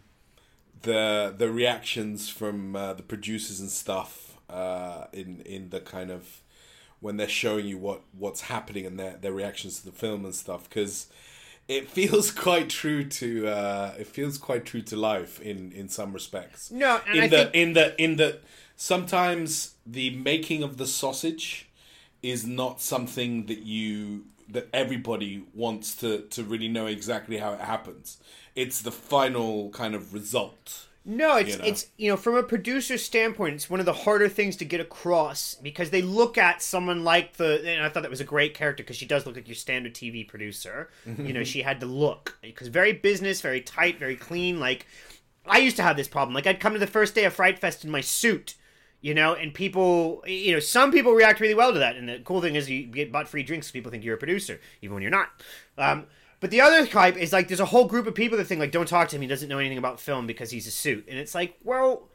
the the reactions from uh, the producers and stuff uh, in in the kind of when they're showing you what what's happening and their their reactions to the film and stuff, because it feels quite true to uh, it feels quite true to life in in some respects. No, and in I the think... in the in the sometimes the making of the sausage is not something that you that everybody wants to to really know exactly how it happens. It's the final kind of result. No, it's, you know? it's, you know, from a producer's standpoint, it's one of the harder things to get across, because they look at someone like the, and I thought that was a great character, because she does look like your standard T V producer. You know, she had the look, because very business, very tight, very clean. Like, I used to have this problem. Like, I'd come to the first day of Fright Fest in my suit, you know, and people, you know, some people react really well to that. And the cool thing is you get bought free drinks, people think you're a producer, even when you're not. Um, But the other type is, like, there's a whole group of people that think, like, don't talk to him, he doesn't know anything about film because he's a suit. And it's like, well,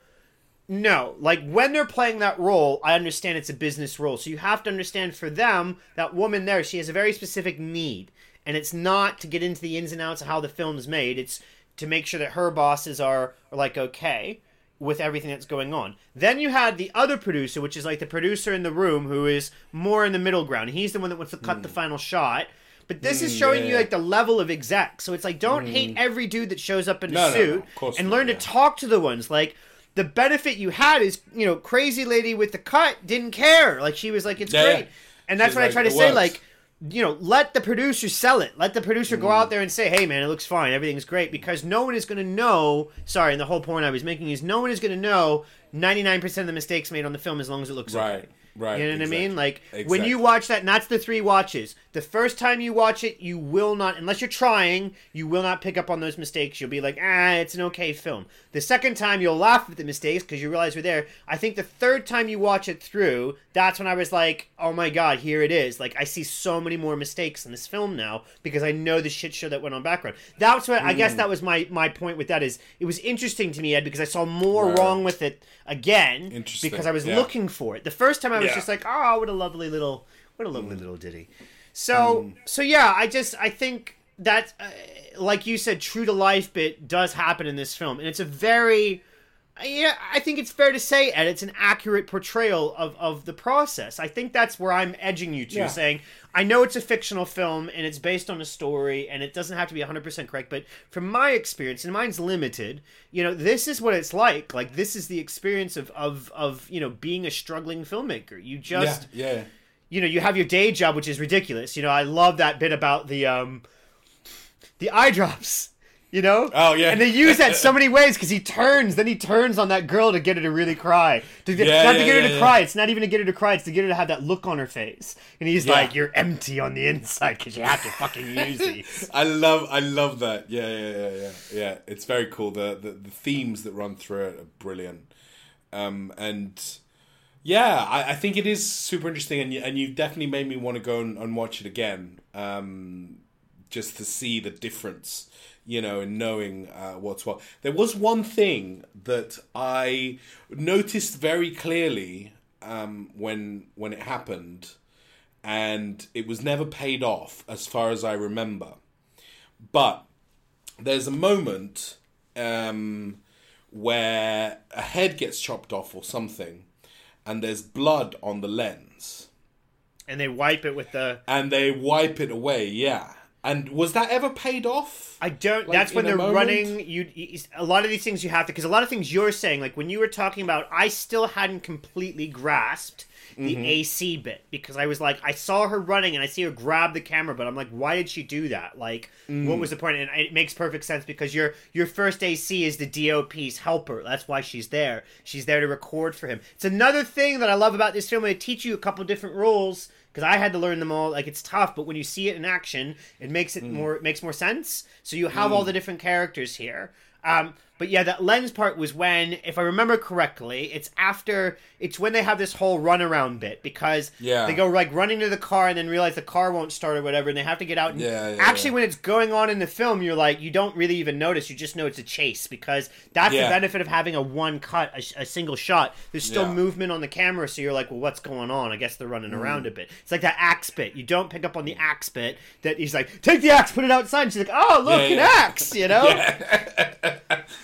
no. Like, when they're playing that role, I understand it's a business role. So you have to understand, for them, that woman there, she has a very specific need. And it's not to get into the ins and outs of how the film is made. It's to make sure that her bosses are, are like, okay with everything that's going on. Then you had the other producer, which is, like, the producer in the room, who is more in the middle ground. He's the one that wants to cut mm. the final shot. But this mm, is showing yeah, you, like, the level of exec. So it's like, don't mm. hate every dude that shows up in a no, suit, no, no, and not, learn yeah. to talk to the ones. Like, the benefit you had is, you know, crazy lady with the cut didn't care. Like, she was like, it's yeah, great. Yeah. And that's She's what like, I try to it say, works. like, you know, let the producer sell it. Let the producer mm. go out there and say, hey, man, it looks fine. Everything's great. Because no one is going to know. Sorry, and the whole point I was making is no one is going to know ninety-nine percent of the mistakes made on the film as long as it looks right. okay. Right, you know exactly. what I mean? Like, exactly. when you watch that, and that's the three watches, the first time you watch it, you will not, unless you're trying, you will not pick up on those mistakes. You'll be like, ah, it's an okay film. The second time, you'll laugh at the mistakes because you realize we're there. I think the third time you watch it through, that's when I was like, oh my god, here it is. Like, I see so many more mistakes in this film now because I know the shit show that went on background. That's what, mm. I guess that was my, my point with that is, it was interesting to me, Ed, because I saw more right. wrong with it again because I was yeah. looking for it. The first time I was yeah. just like, oh, what a lovely little, what a lovely mm. little ditty. So, mm. so yeah, I just, I think that, uh, like you said, true to life bit does happen in this film, and it's a very, yeah, I think it's fair to say, Ed, it's an accurate portrayal of, of the process. I think that's where I'm edging you to, yeah. saying, I know it's a fictional film, and it's based on a story, and it doesn't have to be one hundred percent correct, but from my experience, and mine's limited, you know, this is what it's like. Like, this is the experience of, of, of you know, being a struggling filmmaker. You just, yeah, yeah. you know, you have your day job, which is ridiculous. You know, I love that bit about the, um, the eye drops. You know? Oh, yeah. And they use that so many ways because he turns, then he turns on that girl to get her to really cry. To get, yeah, not yeah, to get her yeah, to yeah. cry. It's not even to get her to cry. It's to get her to have that look on her face. And he's Yeah. like, you're empty on the inside because you have to fucking use these. I love, I love that. Yeah, yeah, yeah, yeah, yeah. It's very cool. The the, the themes that run through it are brilliant. Um, and yeah, I, I think it is super interesting, and you, and you've definitely made me want to go and, and watch it again, um, just to see the difference. You know, and knowing uh, what's what. There was one thing that I noticed very clearly um, when when it happened, and it was never paid off as far as I remember. But there's a moment um, where a head gets chopped off or something, and there's blood on the lens. And they wipe it with the... And they wipe it away, yeah. And was that ever paid off? I don't... Like, that's when in a they're moment? running... You, you A lot of these things you have to... Because a lot of things you're saying, like when you were talking about... I still hadn't completely grasped the Mm-hmm. A C bit. Because I was like... I saw her running and I see her grab the camera, but I'm like, why did she do that? Like, Mm. what was the point? And it makes perfect sense because your your first A C is the D O P's helper. That's why she's there. She's there to record for him. It's another thing that I love about this film. They teach you a couple different rules... Because I had to learn them all. Like, it's tough, but when you see it in action, it makes it mm. more it makes more sense. So you have mm. all the different characters here. Um, but yeah, that lens part was when, if I remember correctly, it's after, it's when they have this whole runaround bit. Because yeah. they go, like, running to the car and then realize the car won't start or whatever, and they have to get out. And yeah, yeah, actually, yeah. when it's going on in the film, you're like, you don't really even notice. You just know it's a chase. Because that's yeah. the benefit of having a one cut, a, a single shot. There's still yeah. movement on the camera, so you're like, well, what's going on? I guess they're running mm. around a bit. It's like that axe bit. You don't pick up on the axe bit that he's like, take the axe, put it outside. And she's like, oh, look, yeah, an yeah. axe, you know? Yeah.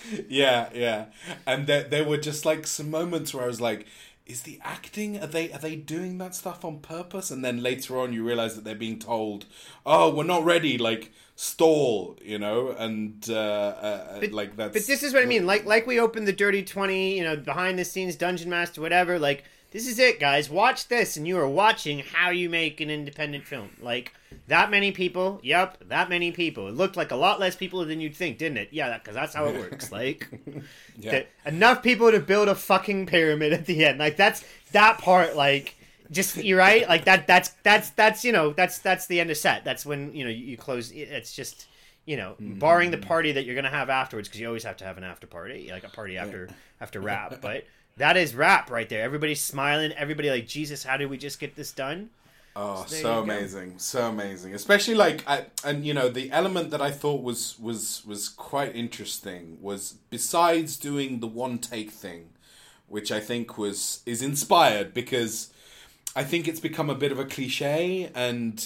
yeah, yeah. And there, there were just like some moments where I was like, is the acting, are they are they doing that stuff on purpose? And then later on you realize that they're being told, oh, we're not ready, like, stall, you know, and uh, uh, but, like that's... But this is what I mean, like like we opened the Dirty twenty, you know, behind the scenes, Dungeon Master, whatever, like, this is it, guys. Watch this, and you are watching how you make an independent film. Like, that many people, yep, that many people. It looked like a lot less people than you'd think, didn't it? Yeah, because that's how it works. Like, yeah. the, enough people to build a fucking pyramid at the end. Like, that's, that part, like, just, you're right? Like, that, that's, that's, that's, you know, that's, that's the end of set. That's when, you know, you, you close, it's just... You know, mm-hmm. barring the party that you're going to have afterwards, because you always have to have an after party, like a party after yeah. after rap. But that is rap right there. Everybody's smiling. Everybody like, Jesus, how did we just get this done? Oh, so, so amazing, so amazing. Especially like, I, and you know, the element that I thought was was was quite interesting was besides doing the one take thing, which I think was is inspired because I think it's become a bit of a cliche, and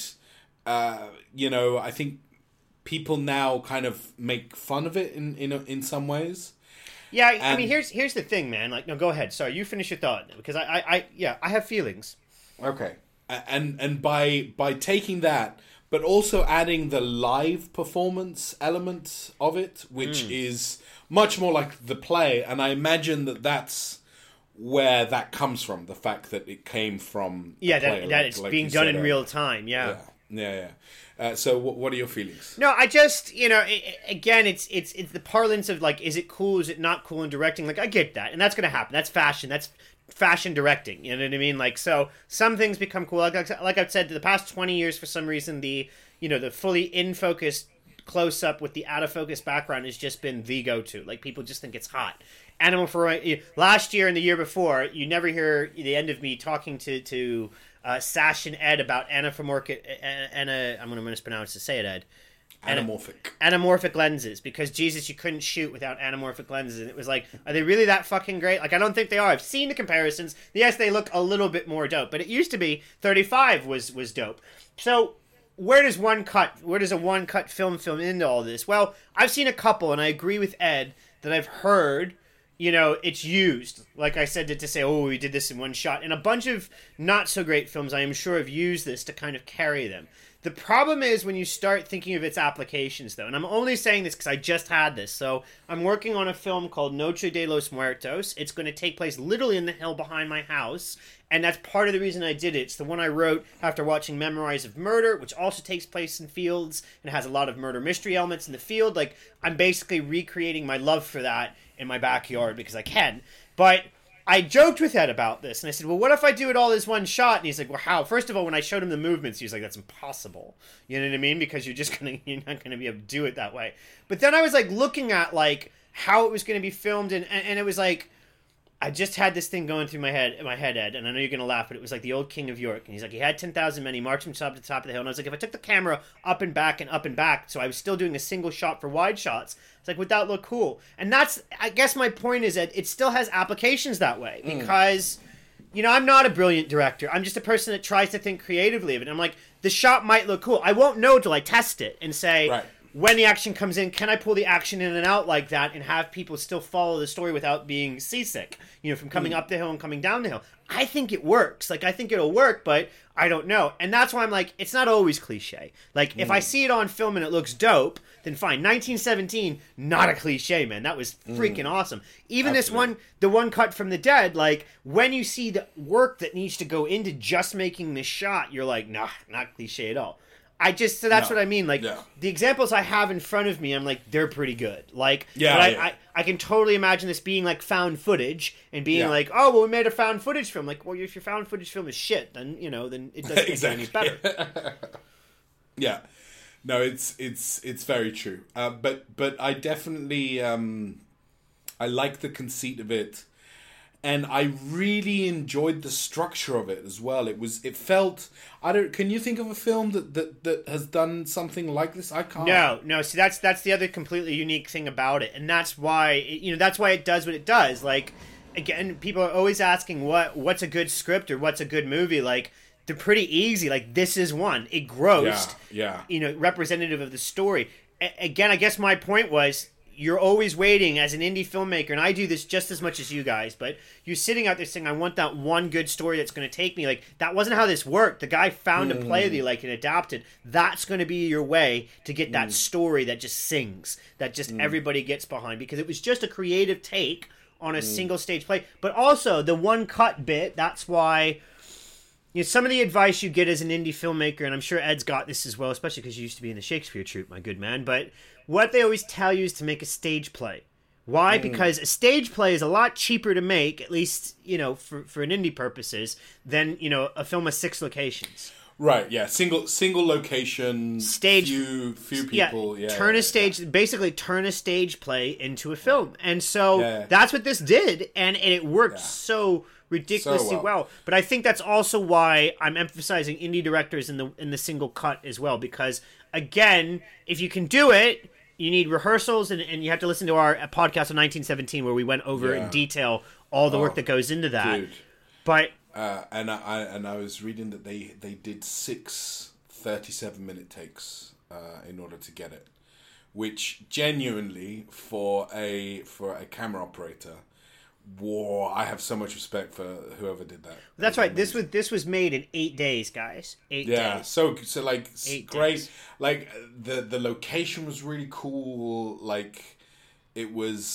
uh, you know, I think. People now kind of make fun of it in in in some ways. Yeah, I, and, I mean, here's here's the thing, man. Like, no, go ahead. Sorry, you finish your thought because I, I, I yeah, I have feelings. Okay, and and by by taking that, but also adding the live performance element of it, which mm. is much more like the play, and I imagine that that's where that comes from. The fact that it came from yeah, that play, that like, it's like being done in real time. Yeah, yeah, yeah. yeah. Uh, so what, what are your feelings? No, I just, you know, it, again, it's it's it's the parlance of like, is it cool, is it not cool in directing? Like, I get that, and that's going to happen. That's fashion. That's fashion directing. You know what I mean? Like, so some things become cool. Like, like I've said, the past twenty years, for some reason, the, you know, the fully in focus close up with the out of focus background has just been the go to. Like, people just think it's hot. Animal for last year and the year before, you never hear the end of me talking to to. Uh, Sash and Ed about anamorphic, ana, I'm going to mispronounce to say it, Ed. Anamorphic. Anamorphic lenses, because Jesus, you couldn't shoot without anamorphic lenses, and it was like, are they really that fucking great? Like, I don't think they are. I've seen the comparisons. Yes, they look a little bit more dope, but it used to be thirty-five was was dope. So, where does one cut? Where does a one cut film film into all this? Well, I've seen a couple, and I agree with Ed that I've heard. You know, it's used, like I said, to, to say, oh, we did this in one shot. And a bunch of not-so-great films, I am sure, have used this to kind of carry them. The problem is when you start thinking of its applications, though. And I'm only saying this because I just had this. So I'm working on a film called Noche de los Muertos. It's going to take place literally in the hill behind my house. And that's part of the reason I did it. It's the one I wrote after watching Memories of Murder, which also takes place in fields and has a lot of murder mystery elements in the field. Like, I'm basically recreating my love for that in my backyard because I can. But I joked with Ed about this, and I said, well, what if I do it all as one shot? And he's like, well, how? First of all, when I showed him the movements, he was like, that's impossible. You know what I mean? Because you're just gonna, you're not gonna be able to do it that way. But then I was like looking at like how it was gonna be filmed, and and, and it was like, I just had this thing going through my head, my head, Ed, and I know you're gonna laugh, but it was like the old King of York, and he's like, he had ten thousand men, he marched from top to top of the hill, and I was like, if I took the camera up and back and up and back, so I was still doing a single shot for wide shots, it's like, would that look cool? And that's, I guess my point is that it still has applications that way, because you know, I'm not a brilliant director. I'm just a person that tries to think creatively of it. I'm like, the shot might look cool. I won't know till I test it and say, Right. when the action comes in, can I pull the action in and out like that and have people still follow the story without being seasick, you know, from coming mm. up the hill and coming down the hill? I think it works. Like, I think it'll work, but I don't know. And that's why I'm like, it's not always cliche. Like, mm. if I see it on film and it looks dope, then fine. nineteen seventeen, not a cliche, man. That was freaking mm. awesome. Even Absolutely. This one, the one cut from The Dead, like, when you see the work that needs to go into just making this shot, you're like, nah, not cliche at all. I just, so that's no. what I mean. Like, yeah. the examples I have in front of me, I'm like, they're pretty good. Like, yeah, I, yeah. I, I can totally imagine this being like found footage and being yeah. like, oh, well, we made a found footage film. Like, well, if your found footage film is shit, then, you know, then it doesn't exactly. make it any better. yeah. No, it's, it's, it's very true. Uh, but, but I definitely, um, I like the conceit of it. And I really enjoyed the structure of it as well. It was, it felt, I don't, can you think of a film that, that, that has done something like this? I can't. No, no. See, that's, that's the other completely unique thing about it. And that's why, it, you know, that's why it does what it does. Like, again, people are always asking what, what's a good script or what's a good movie. Like, they're pretty easy. Like, this is one. It grossed, yeah, yeah. you know, representative of the story. A- again, I guess my point was, you're always waiting as an indie filmmaker, and I do this just as much as you guys, but you're sitting out there saying, I want that one good story that's going to take me. Like, that wasn't how this worked. The guy found mm. a play that he liked and adapted. That's going to be your way to get that mm. story that just sings, that just mm. everybody gets behind, because it was just a creative take on a mm. single stage play. But also, the one cut bit, that's why... You know, some of the advice you get as an indie filmmaker, and I'm sure Ed's got this as well, especially because you used to be in the Shakespeare troupe, my good man, but what they always tell you is to make a stage play. Why? Mm. Because a stage play is a lot cheaper to make, at least, you know, for, for an indie purposes, than, you know, a film of six locations. Right, yeah. Single single location, stage, few, few people. Yeah, yeah turn yeah, a stage, yeah. basically turn a stage play into a film. And so yeah, yeah. that's what this did, and, and it worked yeah. so... ridiculously so well. well. But I think that's also why I'm emphasizing indie directors in the in the single cut as well, because again, if you can do it, you need rehearsals, and, and you have to listen to our podcast on nineteen seventeen where we went over yeah. in detail all the oh, work that goes into that. Dude. But uh, and I and I was reading that they they did six thirty-seven minute takes uh, in order to get it, which genuinely for a for a camera operator. Whoa, I have so much respect for whoever did that. That's right. This was this was made in eight days, guys. Eight yeah, days. so so like eight great. Days. Like the the location was really cool. Like it was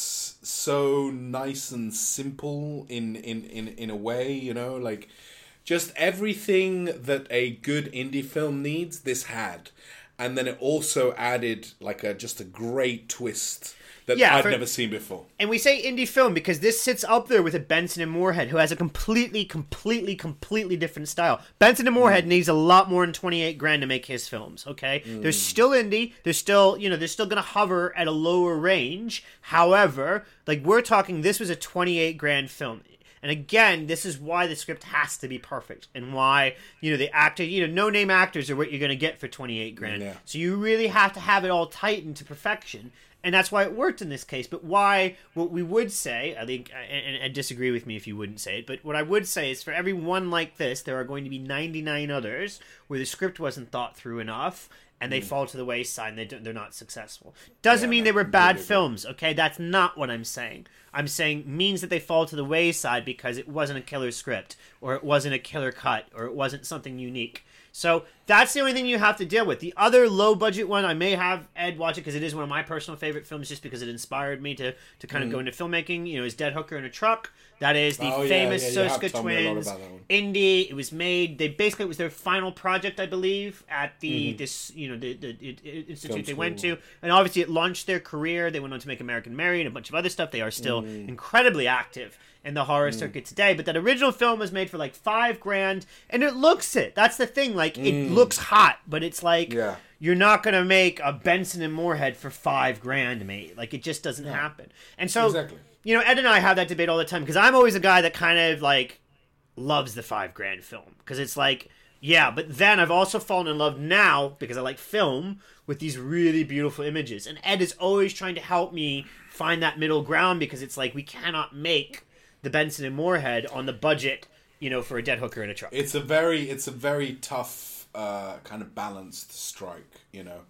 so nice and simple in in in in a way, you know, like just everything that a good indie film needs. This had, and then it also added like a just a great twist. That yeah, I've for, never seen before. And we say indie film because this sits up there with a Benson and Moorhead, who has a completely, completely, completely different style. Benson and Moorhead mm. needs a lot more than twenty-eight grand to make his films, okay? Mm. They're still indie. They're still, you know, they're still going to hover at a lower range. However, like we're talking, this was a twenty-eight grand film. And again, this is why the script has to be perfect, and why, you know, the actor, you know, no-name actors are what you're going to get for twenty-eight grand. Yeah. So you really have to have it all tightened to perfection. And that's why it worked in this case. But why, what we would say, I think, and, and disagree with me if you wouldn't say it, but what I would say is for every one like this, there are going to be ninety-nine others where the script wasn't thought through enough, and they mm. fall to the wayside, and they don't, they're not successful. Doesn't yeah, mean they were bad films, okay? That's not what I'm saying. I'm saying means that they fall to the wayside because it wasn't a killer script, or it wasn't a killer cut, or it wasn't something unique. So that's the only thing you have to deal with. The other low-budget one, I may have Ed watch it because it is one of my personal favorite films just because it inspired me to, to kind of mm. go into filmmaking. You know, is Dead Hooker in a Truck. That is the oh, famous yeah, yeah, Soska twins. Indie. It was made, they basically, it was their final project, I believe, at the, mm. this, you know, the, the, the institute Film they school. went to. And obviously it launched their career. They went on to make American Mary and a bunch of other stuff. They are still mm. incredibly active in the horror mm. circuit today. But that original film was made for like five grand, and it looks it. That's the thing. Like, mm. it looks hot, but it's like, yeah. you're not going to make a Benson and Moorhead for five grand, mate. Like, it just doesn't yeah. happen. And so, exactly. you know, Ed and I have that debate all the time because I'm always a guy that kind of, like, loves the five grand film. Because it's like, yeah, but then I've also fallen in love now, because I like film, with these really beautiful images. And Ed is always trying to help me find that middle ground because it's like, we cannot make the Benson and Moorhead on the budget you know, for a dead hooker in a truck. It's a very, it's a very tough uh, kind of balanced strike, you know.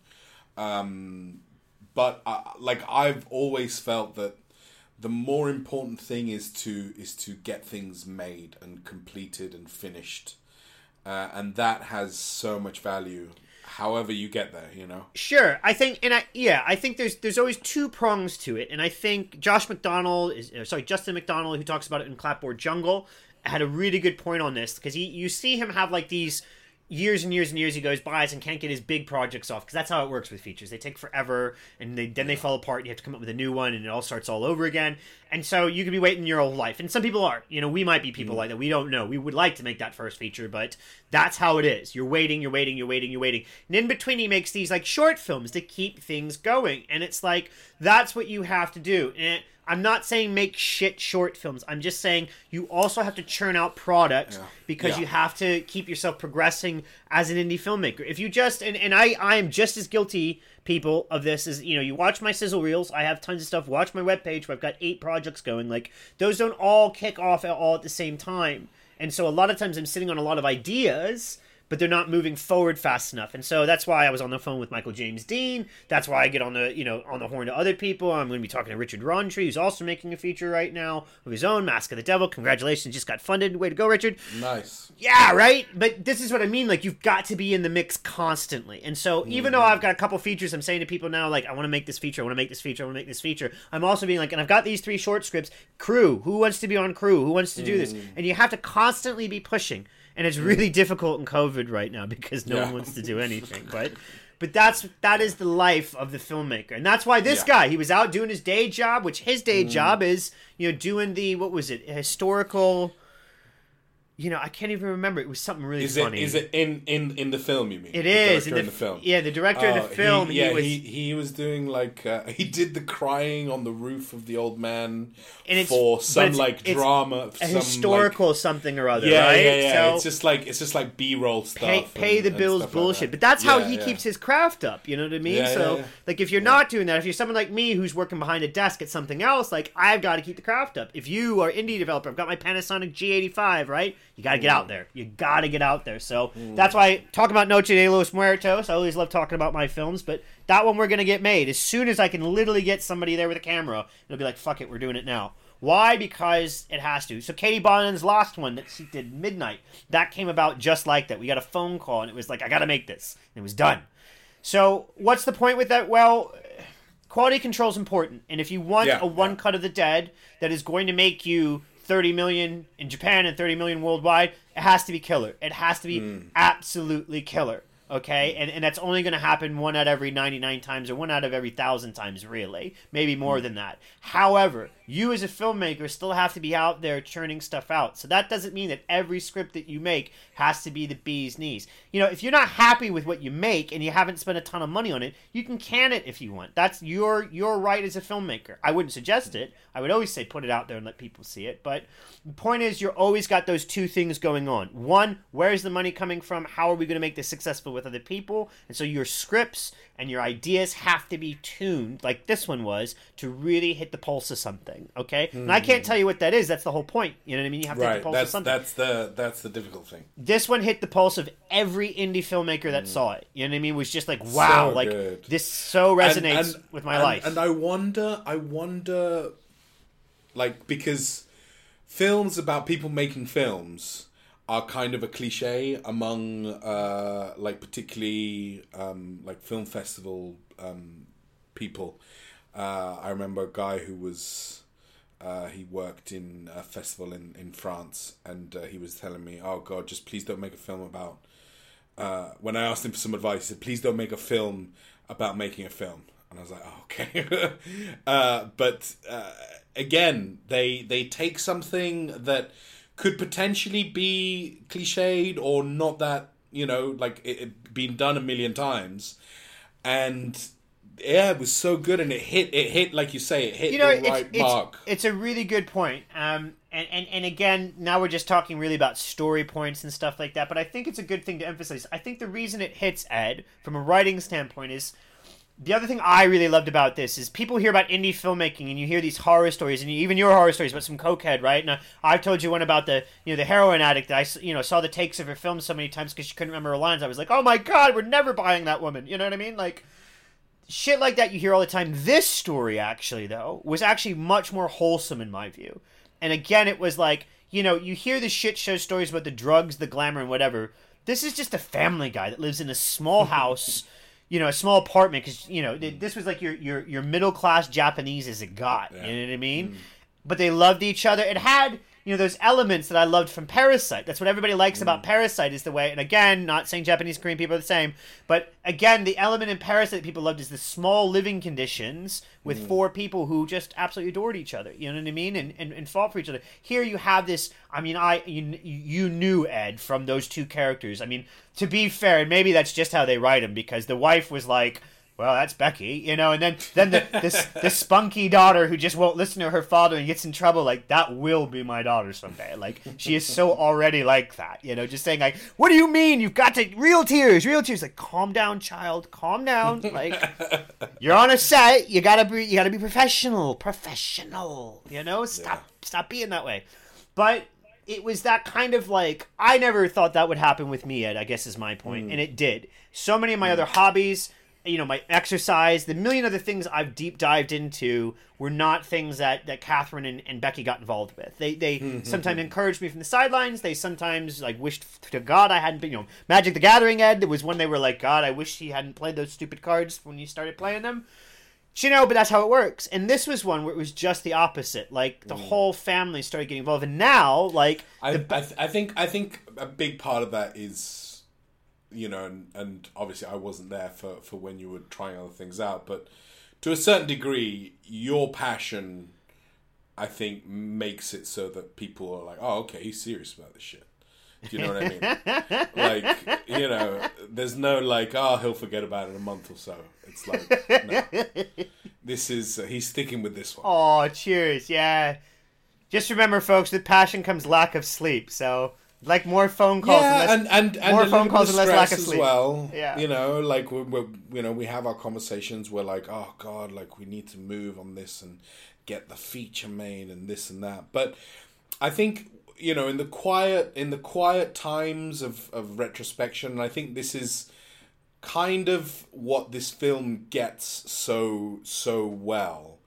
Um, but uh, like I've always felt that the more important thing is to is to get things made and completed and finished, uh, and that has so much value. However you get there, you know. Sure, I think, and I yeah, I think there's there's always two prongs to it, and I think Josh McDonald is uh, sorry Justin McDonald, who talks about it in Clapboard Jungle, had a really good point on this, because he you see him have like these years and years and years he goes by and can't get his big projects off, because that's how it works with features. They take forever, and they then they fall apart, and you have to come up with a new one, and it all starts all over again. And so you could be waiting your whole life, and some people are. You know, we might be people mm. like that. We don't know. We would like to make that first feature, but that's how it is. You're waiting, you're waiting, you're waiting, you're waiting. And in between, he makes these like short films to keep things going, and it's like that's what you have to do. And I'm not saying make shit short films. I'm just saying you also have to churn out product yeah. because yeah. you have to keep yourself progressing as an indie filmmaker. If you just, and, and I, I am just as guilty, people, of this as, you know, you watch my sizzle reels. I have tons of stuff. Watch my webpage where I've got eight projects going. Like, those don't all kick off at all at the same time. And so a lot of times I'm sitting on a lot of ideas, but they're not moving forward fast enough. And so that's why I was on the phone with Michael James Dean. That's why I get on the, you know, on the horn to other people. I'm going to be talking to Richard Roundtree, who's also making a feature right now of his own, Mask of the Devil. Congratulations, just got funded. Way to go, Richard. Nice. Yeah, right? But this is what I mean. Like, you've got to be in the mix constantly. And so even mm-hmm. though I've got a couple features, I'm saying to people now, like, I want to make this feature, I want to make this feature, I want to make this feature. I'm also being like, and I've got these three short scripts. Crew. Who wants to be on crew? Who wants to do mm. this? And you have to constantly be pushing. And it's really difficult in COVID right now because no yeah. one wants to do anything. But but that's that is the life of the filmmaker. And that's why this yeah. guy, he was out doing his day job, which his day mm. job is, you know, doing the, what was it, historical... You know, I can't even remember. It was something really is funny. It, is it in, in, in the film, you mean? It is. The in the, in the film. Yeah, the director uh, of the film. He, yeah, he was, he, he was doing like... Uh, he did the crying on the roof of the old man and it's, for some it's, like it's drama. A some, historical like, something or other, yeah, right? Yeah, yeah, so, It's just like it's just like B-roll stuff. Pay, pay and, the bills bullshit. like that. But that's how yeah, he yeah. keeps his craft up, you know what I mean? Yeah, so, yeah, yeah. like, if you're yeah. not doing that, if you're someone like me who's working behind a desk at something else, like, I've got to keep the craft up. If you are indie developer, I've got my Panasonic G eighty-five, right? You got to get out there. You got to get out there. So mm. that's why I talk about Noche de los Muertos. I always love talking about my films, but that one we're going to get made. As soon as I can literally get somebody there with a camera, it'll be like, fuck it, we're doing it now. Why? Because it has to. So Katie Bonen's last one that she did, Midnight, that came about just like that. We got a phone call, and it was like, I got to make this. And it was done. So what's the point with that? Well, quality control is important. And if you want yeah, a one yeah. cut of the dead that is going to make you thirty million in Japan and thirty million worldwide, it has to be killer. It has to be mm. absolutely killer. Okay? And and that's only going to happen one out of every ninety-nine times or one out of every one thousand times, really. Maybe more mm. than that. However, you as a filmmaker still have to be out there churning stuff out. So that doesn't mean that every script that you make has to be the bee's knees. You know, if you're not happy with what you make and you haven't spent a ton of money on it, you can can it if you want. That's your your right as a filmmaker. I wouldn't suggest it. I would always say put it out there and let people see it. But the point is, you're always got those two things going on. One, where's the money coming from? How are we going to make this successful with other people? And so your scripts and your ideas have to be tuned, like this one was, to really hit the pulse of something. Okay, mm. and I can't tell you what that is. That's the whole point. You know what I mean? You have to right. hit the pulse that's, of something. That's the that's the difficult thing. This one hit the pulse of every indie filmmaker that mm. saw it. You know what I mean? It was just like, wow, so like good. This so resonates and, and, with my and, life. And I wonder, I wonder, like, because films about people making films are kind of a cliche among, uh, like, particularly, um, like, film festival um, people. Uh, I remember a guy who was, uh, he worked in a festival in, in France, and uh, he was telling me, oh, God, just please don't make a film about, uh, when I asked him for some advice, he said, please don't make a film about making a film. And I was like, oh, okay. uh, but, uh, again, they they take something that could potentially be cliched or not that, you know, like it, it been done a million times, and yeah, it was so good, and it hit it hit like you say, it hit you know, the right it's, mark. It's, it's a really good point. Um, and, and and again, now we're just talking really about story points and stuff like that. But I think it's a good thing to emphasize. I think the reason it hits, Ed, from a writing standpoint, is the other thing I really loved about this is people hear about indie filmmaking and you hear these horror stories, and even your horror stories about some cokehead, right? And I've told you one about the, you know, the heroin addict that I, you know, saw the takes of her film so many times because she couldn't remember her lines. I was like, oh my God, we're never buying that woman. You know what I mean? Like, shit like that you hear all the time. This story, actually, though, was actually much more wholesome in my view. And again, it was like, you know, you hear the shit show stories about the drugs, the glamour, and whatever. This is just a family guy that lives in a small house, you know, a small apartment, because, you know, this was like your your, your middle-class Japanese as it got, yeah. You know what I mean? Mm. But they loved each other. It had, you know, those elements that I loved from Parasite. That's what everybody likes mm. about Parasite is the way, and again, not saying Japanese and Korean people are the same, but again, the element in Parasite that people loved is the small living conditions with mm. four people who just absolutely adored each other, you know what I mean, and, and, and fought for each other. Here you have this, I mean, I you, you knew Ed from those two characters. I mean, to be fair, and maybe that's just how they write him, because the wife was like, well, that's Becky, you know, and then then the this the spunky daughter who just won't listen to her father and gets in trouble, like, that will be my daughter someday. Like, she is so already like that, you know, just saying, like, what do you mean? You've got to, real tears, real tears. Like, calm down, child, calm down. Like, you're on a set, you gotta be, you gotta be professional, professional, you know, stop, yeah. stop being that way. But it was that kind of like, I never thought that would happen with me, Ed, I guess is my point, mm. and it did. So many of my mm. other hobbies, you know, my exercise, the million other things I've deep dived into were not things that, that Catherine and, and Becky got involved with. They they sometimes encouraged me from the sidelines. They sometimes like wished to God I hadn't been, you know, Magic the Gathering, Ed. There was when they were like, God, I wish he hadn't played those stupid cards when you started playing them. You know, but that's how it works. And this was one where it was just the opposite. Like, the mm. whole family started getting involved. And now, like... I, the... I, th- I think I think a big part of that is... You know, and, and obviously I wasn't there for, for when you were trying other things out, but to a certain degree, your passion, I think, makes it so that people are like, oh, okay, he's serious about this shit. Do you know what I mean? Like, you know, there's no like, oh, he'll forget about it in a month or so. It's like, no. This is, uh, he's sticking with this one. Oh, cheers, yeah. Just remember, folks, with passion comes lack of sleep, so... Like more phone calls, yeah, and, less, and, and, and more phone calls and less lack of as sleep. Well, yeah, you know, like we we you know we have our conversations. We're like, oh God, like we need to move on this and get the feature made and this and that. But I think you know, in the quiet in the quiet times of of retrospection, I think this is kind of what this film gets so so well,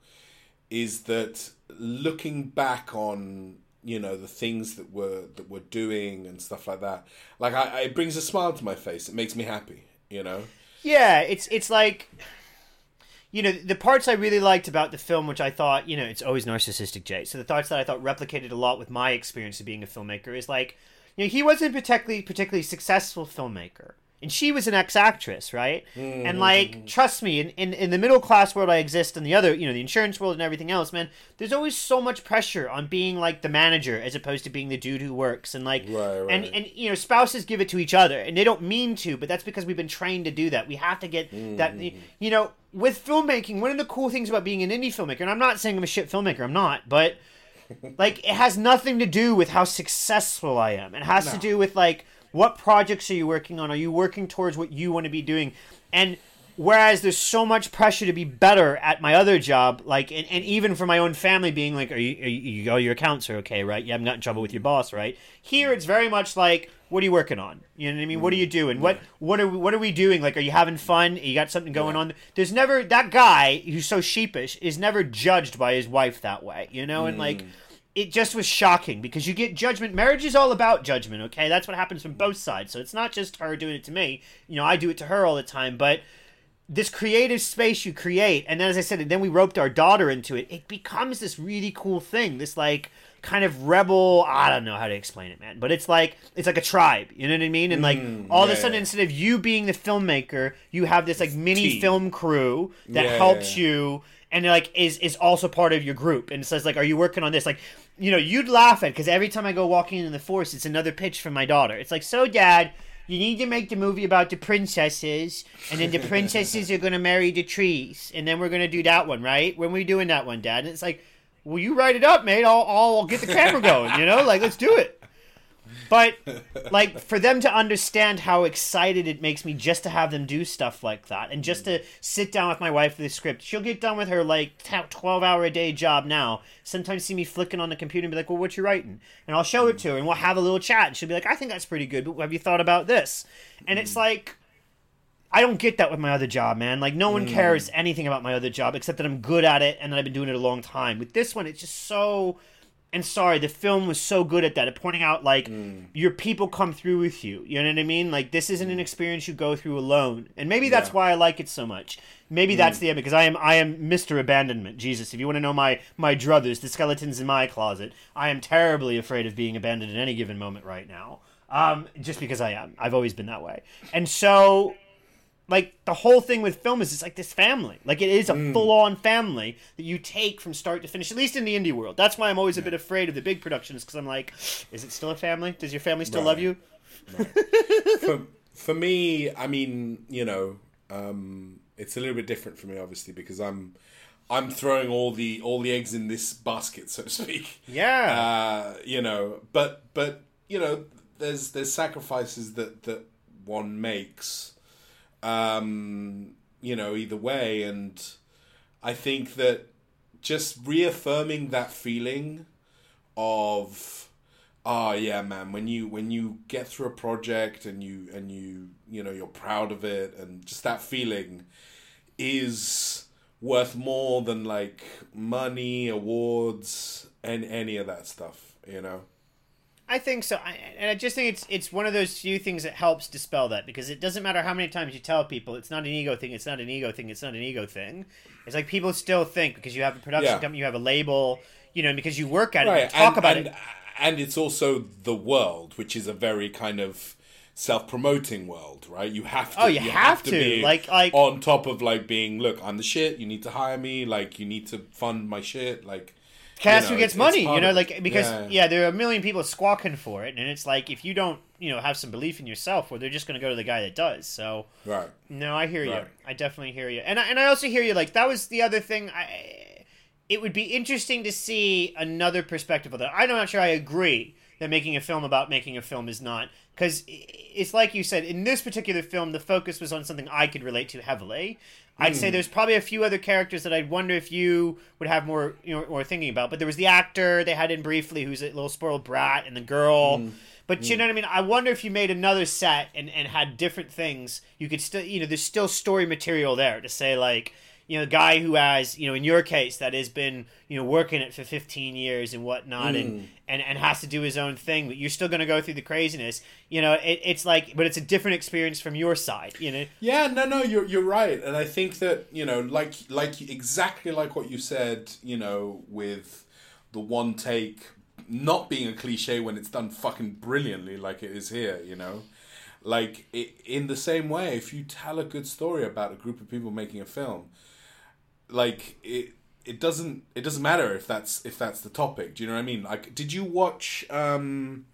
is that looking back on, you know, the things that we're that we're doing and stuff like that, like I, it brings a smile to my face. It makes me happy, you know. Yeah, it's it's like, you know, the parts I really liked about the film, which I thought, you know, it's always narcissistic, Jay. So the thoughts that I thought replicated a lot with my experience of being a filmmaker is like, you know, he wasn't a particularly particularly successful filmmaker. And she was an ex-actress, right? Mm-hmm. And, like, trust me, in, in, in the middle-class world I exist, and the other, you know, the insurance world and everything else, man, there's always so much pressure on being, like, the manager as opposed to being the dude who works. And, like, right, right. and, and, you know, spouses give it to each other. And they don't mean to, but that's because we've been trained to do that. We have to get mm-hmm. that, you know, with filmmaking, one of the cool things about being an indie filmmaker, and I'm not saying I'm a shit filmmaker, I'm not, but, like, it has nothing to do with how successful I am. It has no. to do with, like, what projects are you working on? Are you working towards what you want to be doing? And whereas there's so much pressure to be better at my other job, like, and, and even for my own family being like, are you, are you, all your accounts are okay, right? You haven't gotten in trouble with your boss, right? Here, it's very much like, what are you working on? You know what I mean? What are you doing? What what are we, what are we doing? Like, are you having fun? You got something going yeah. on? There's never, that guy who's so sheepish is never judged by his wife that way, you know? And, like, it just was shocking because you get judgment. Marriage is all about judgment, okay? That's what happens from both sides. So it's not just her doing it to me. You know, I do it to her all the time. But this creative space you create, and then, as I said, and then we roped our daughter into it, it becomes this really cool thing. This, like, kind of rebel, I don't know how to explain it, man. But it's like, it's like a tribe, you know what I mean? And, like, mm, all yeah, of a sudden, yeah. instead of you being the filmmaker, you have this, like, it's mini team. film crew that yeah, helps yeah, yeah. you, and, like, is is also part of your group. And it says, like, are you working on this? Like, you know, you'd laugh at, because every time I go walking in the forest, it's another pitch from my daughter. It's like, so, Dad, you need to make the movie about the princesses, and then the princesses are going to marry the trees, and then we're going to do that one, right? When are we doing that one, Dad? And it's like, well, you write it up, mate. I'll, I'll get the camera going, you know? Like, let's do it. But, like, for them to understand how excited it makes me just to have them do stuff like that, and just to sit down with my wife for the script. She'll get done with her, like, twelve-hour-a-day job now, sometimes see me flicking on the computer and be like, well, what you writing? And I'll show it to her, and we'll have a little chat, and she'll be like, I think that's pretty good, but have you thought about this? And it's like, I don't get that with my other job, man. Like, no one cares anything about my other job, except that I'm good at it, and that I've been doing it a long time. With this one, it's just so... And sorry, the film was so good at that, at pointing out, like, mm. your people come through with you. You know what I mean? Like, this isn't an experience you go through alone. And maybe that's yeah. why I like it so much. Maybe mm. that's the end, because I am I am Mister Abandonment. Jesus, if you want to know my, my druthers, the skeletons in my closet, I am terribly afraid of being abandoned at any given moment right now. Um, just because I am. I've always been that way. And so... Like, the whole thing with film is it's like this family. Like, it is a mm. full-on family that you take from start to finish, at least in the indie world. That's why I'm always yeah. a bit afraid of the big productions, because I'm like, is it still a family? Does your family still right. love you? Right. for, for me, I mean, you know, um, it's a little bit different for me, obviously, because I'm I'm throwing all the all the eggs in this basket, so to speak. Yeah. Uh, you know, but, but you know, there's there's sacrifices that, that one makes... Um, you know, either way, and I think that just reaffirming that feeling of, oh yeah, man, when you when you get through a project and you and you you know you're proud of it, and just that feeling is worth more than like money, awards, and any of that stuff, you know. I think so, I, and I just think it's it's one of those few things that helps dispel that, because it doesn't matter how many times you tell people it's not an ego thing, it's not an ego thing, it's not an ego thing. It's like people still think because you have a production yeah. company, you have a label, you know, and because you work at it, right. you talk and, about and, it. And it's also the world, which is a very kind of self-promoting world, right? You have to. Oh, you, you have, have to, to be like like on top of like being, look, I'm the shit. You need to hire me. Like, you need to fund my shit. Like. Cast you know, who gets it's, money, it's you know, of, like, because, yeah. yeah, there are a million people squawking for it, and it's like, if you don't, you know, have some belief in yourself, well, they're just going to go to the guy that does, so. Right. No, I hear right. you. I definitely hear you. And I, and I also hear you, like, that was the other thing, I, it would be interesting to see another perspective of that. I'm not sure I agree that making a film about making a film is not, because it's like you said, in this particular film, the focus was on something I could relate to heavily. I'd mm. say there's probably a few other characters that I'd wonder if you would have more, you know, more thinking about. But there was the actor they had in briefly, who's a little spoiled brat, and the girl. Mm. But mm. you know what I mean? I wonder if you made another set and, and had different things, you could still, you know, there's still story material there to say, like, you know, the guy who has, you know, in your case, that has been, you know, working it for fifteen years and whatnot, mm. and, and, and has to do his own thing, but you're still going to go through the craziness. You know, it, it's like, but it's a different experience from your side, you know? Yeah, no, no, you're you're right. And I think that, you know, like, like exactly like what you said, you know, with the one take not being a cliche when it's done fucking brilliantly like it is here, you know? Like, it, in the same way, if you tell a good story about a group of people making a film, like, it it doesn't it doesn't matter if that's if that's the topic. Do you know what I mean? Like, did you watch um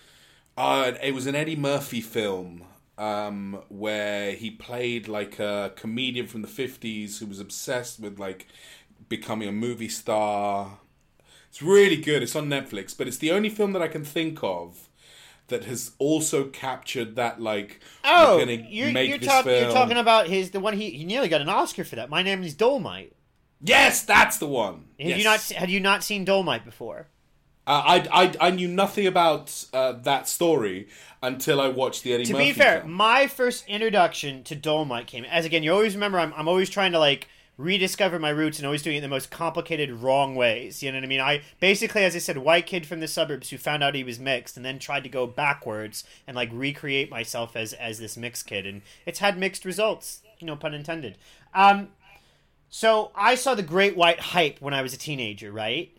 uh it was an Eddie Murphy film um where he played like a comedian from the fifties who was obsessed with like becoming a movie star. It's really good. It's on Netflix, but it's the only film that I can think of that has also captured that, like, oh, we're gonna you're, make you're, this talk, film. You're talking about his the one he he nearly got an Oscar for that. My Name is Dolomite. Yes, that's the one. Have yes. you not had you not seen Dolomite before? Uh, I, I I knew nothing about uh, that story until I watched the Eddie to Murphy be fair, film. My first introduction to Dolomite came as again. You always remember I'm I'm always trying to like rediscover my roots and always doing it in the most complicated, wrong ways. You know what I mean? I basically, as I said, white kid from the suburbs who found out he was mixed and then tried to go backwards and like recreate myself as as this mixed kid, and it's had mixed results. No pun intended. Um, so I saw The Great White Hype when I was a teenager, right?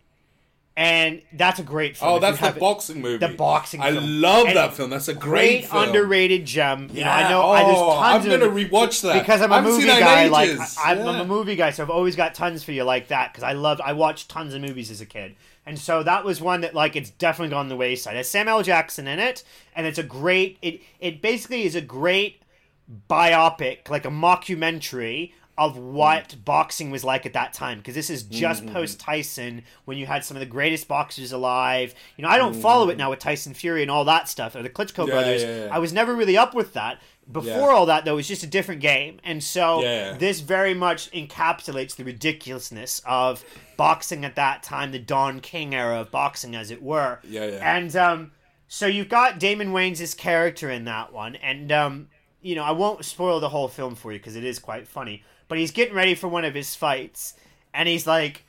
And that's a great film. Oh, if that's the it. boxing movie. The boxing I film. love and that film. That's a great, great film. underrated gem. You yeah. know, I know oh, I, there's tons I'm of going to rewatch that. because I'm a movie seen guy. in Like ages. I, I'm, yeah. I'm a movie guy, so I've always got tons for you like that because I loved. I watched tons of movies as a kid, and so that was one that like it's definitely gone the wayside. It has Samuel L. Jackson in it, and it's a great. It it basically is a great biopic, like a mockumentary of what mm. boxing was like at that time, because this is just mm-hmm. post Tyson, when you had some of the greatest boxers alive. You know, I don't mm-hmm. follow it now with Tyson Fury and all that stuff, or the Klitschko yeah, brothers. Yeah, yeah. I was never really up with that. Before yeah. all that, though, it was just a different game. And so yeah. this very much encapsulates the ridiculousness of boxing at that time, the Don King era of boxing, as it were. Yeah, yeah. And um, so you've got Damon Wayans' character in that one. And, um, you know, I won't spoil the whole film for you because it is quite funny. But he's getting ready for one of his fights. And he's like...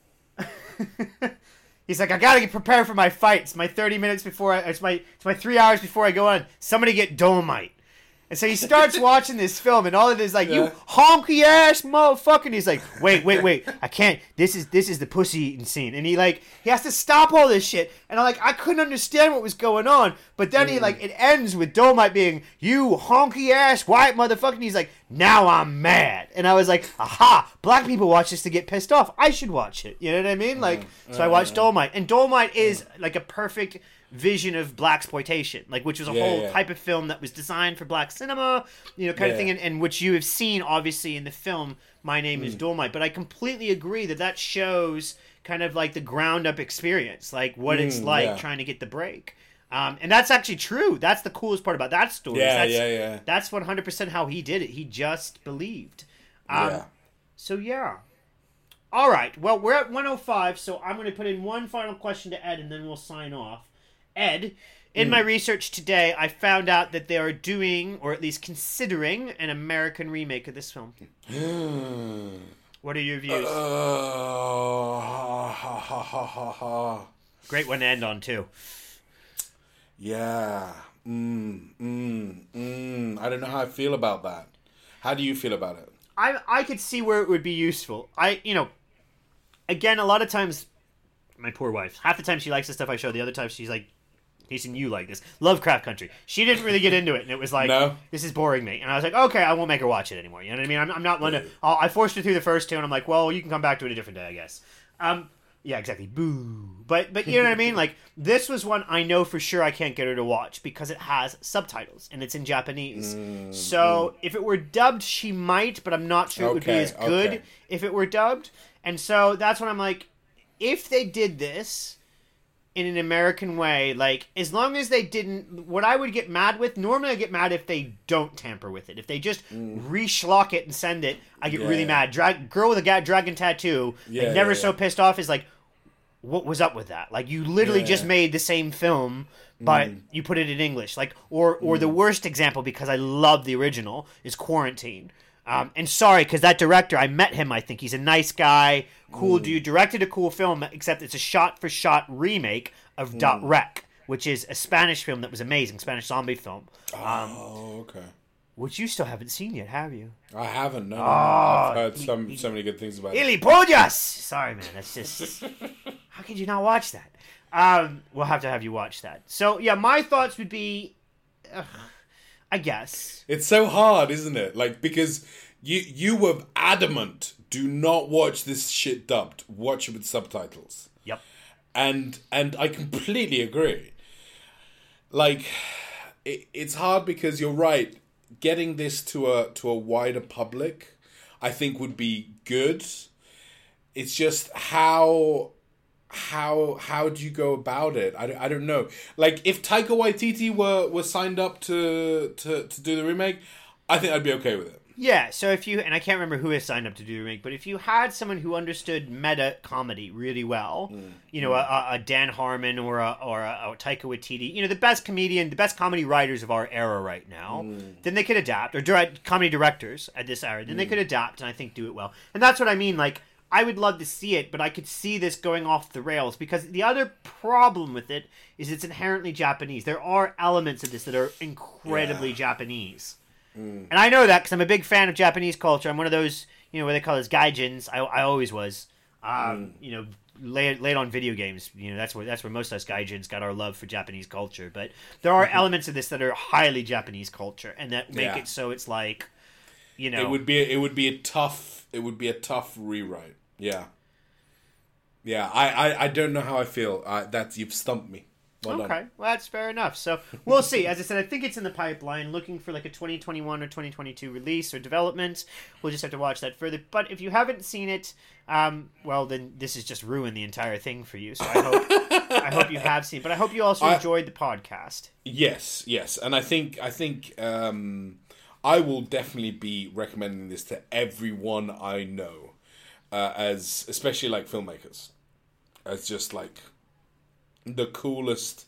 He's like, I gotta get prepared for my fights. My thirty minutes before I... It's my, it's my three hours before I go on. Somebody get Dolomite. And so he starts watching this film, and all of it is like, yeah. you honky ass motherfucker. And he's like, wait, wait, wait, I can't. This is this is the pussy eating scene, and he like he has to stop all this shit. And I'm like, I couldn't understand what was going on. But then mm. he like it ends with Dolomite being, you honky ass white motherfucker. And he's like, now I'm mad. And I was like, aha, black people watch this to get pissed off. I should watch it. You know what I mean? Like, mm. so I watched Dolomite, and Dolomite is like a perfect vision of blaxploitation, like which was a yeah, whole yeah. type of film that was designed for black cinema, you know, kind yeah, of thing, yeah. and, and which you have seen obviously in the film My Name mm. is Dolomite. But I completely agree that that shows kind of like the ground up experience, like what mm, it's like yeah. trying to get the break. Um, and that's actually true. That's the coolest part about that story. Yeah, that's, yeah, yeah. That's one hundred percent how he did it. He just believed. Um, yeah. So yeah. All right. Well, we're at one oh five, so I'm going to put in one final question to Ed, and then we'll sign off. Ed, in mm. my research today, I found out that they are doing, or at least considering, an American remake of this film. What are your views? Uh, ha, ha, ha, ha, ha. Great one to end on, too. Yeah. Mm, mm, mm. I don't know how I feel about that. How do you feel about it? I I could see where it would be useful. I, you know, again, a lot of times, my poor wife, half the time she likes the stuff I show, the other time she's like, Jason, you like this. Lovecraft Country. She didn't really get into it, and it was like, no. This is boring me. And I was like, okay, I won't make her watch it anymore. You know what I mean? I'm, I'm not one to... I'll, I forced her through the first two, and I'm like, well, you can come back to it a different day, I guess. Um, yeah, exactly. Boo. But, but you know what I mean? Like, this was one I know for sure I can't get her to watch because it has subtitles, and it's in Japanese. Mm, so, mm. if it were dubbed, she might, but I'm not sure it would okay, be as good okay. if it were dubbed. And so, that's when I'm like, if they did this in an American way, like, as long as they didn't... What I would get mad with... Normally I get mad if they don't tamper with it. If they just mm. re-schlock it and send it, I get yeah. really mad. Drag, girl with a ga- dragon tattoo, yeah, like, never yeah, so yeah. pissed off, is like, what was up with that? Like, you literally yeah. just made the same film, but mm. you put it in English. Like, or, or mm. the worst example, because I love the original, is Quarantine. Um, and sorry, because that director, I met him, I think. He's a nice guy, cool mm. dude, directed a cool film, except it's a shot-for-shot remake of mm. Dot Rec, which is a Spanish film that was amazing, Spanish zombie film. Um, oh, okay. Which you still haven't seen yet, have you? I haven't, no. Oh, I've heard some, so many good things about it. Ilipollas! Sorry, man, that's just... How could you not watch that? Um, we'll have to have you watch that. So, yeah, my thoughts would be... Uh, I guess. It's so hard, isn't it? Like, because you you were adamant, do not watch this shit dubbed. Watch it with subtitles. Yep. And and I completely agree. Like, it, it's hard because you're right. Getting this to a to a wider public, I think, would be good. It's just how... How how do you go about it? I, I don't know. Like, if Taika Waititi were, were signed up to, to, to do the remake, I think I'd be okay with it. Yeah, so if you... And I can't remember who is signed up to do the remake, but if you had someone who understood meta comedy really well, mm. you know, mm. a, a Dan Harmon or a, or a, a Taika Waititi, you know, the best comedian, the best comedy writers of our era right now, mm. then they could adapt, or direct, comedy directors at this era, then mm. they could adapt and I think do it well. And that's what I mean, like, I would love to see it, but I could see this going off the rails, because the other problem with it is it's inherently Japanese. There are elements of this that are incredibly yeah. Japanese. Mm. And I know that because I'm a big fan of Japanese culture. I'm one of those, you know, what they call as gaijins. I, I always was. Um, mm. You know, late, late on video games. You know, that's where that's where most of us gaijins got our love for Japanese culture. But there are mm-hmm. elements of this that are highly Japanese culture, and that make yeah. it so it's like, you know, it would be it would be a tough it would be a tough rewrite. Yeah. Yeah, I, I, I don't know how I feel. Uh, that's, you've stumped me. Well okay, done. well that's fair enough. So we'll see. As I said, I think it's in the pipeline. Looking for like a twenty twenty-one or twenty twenty-two release or development. We'll just have to watch that further. But if you haven't seen it, um, well then this has just ruined the entire thing for you. So I hope I hope you have seen it. But I hope you also I, enjoyed the podcast. Yes, yes, and I think I think um, I will definitely be recommending this to everyone I know, uh, as especially like filmmakers, as just like the coolest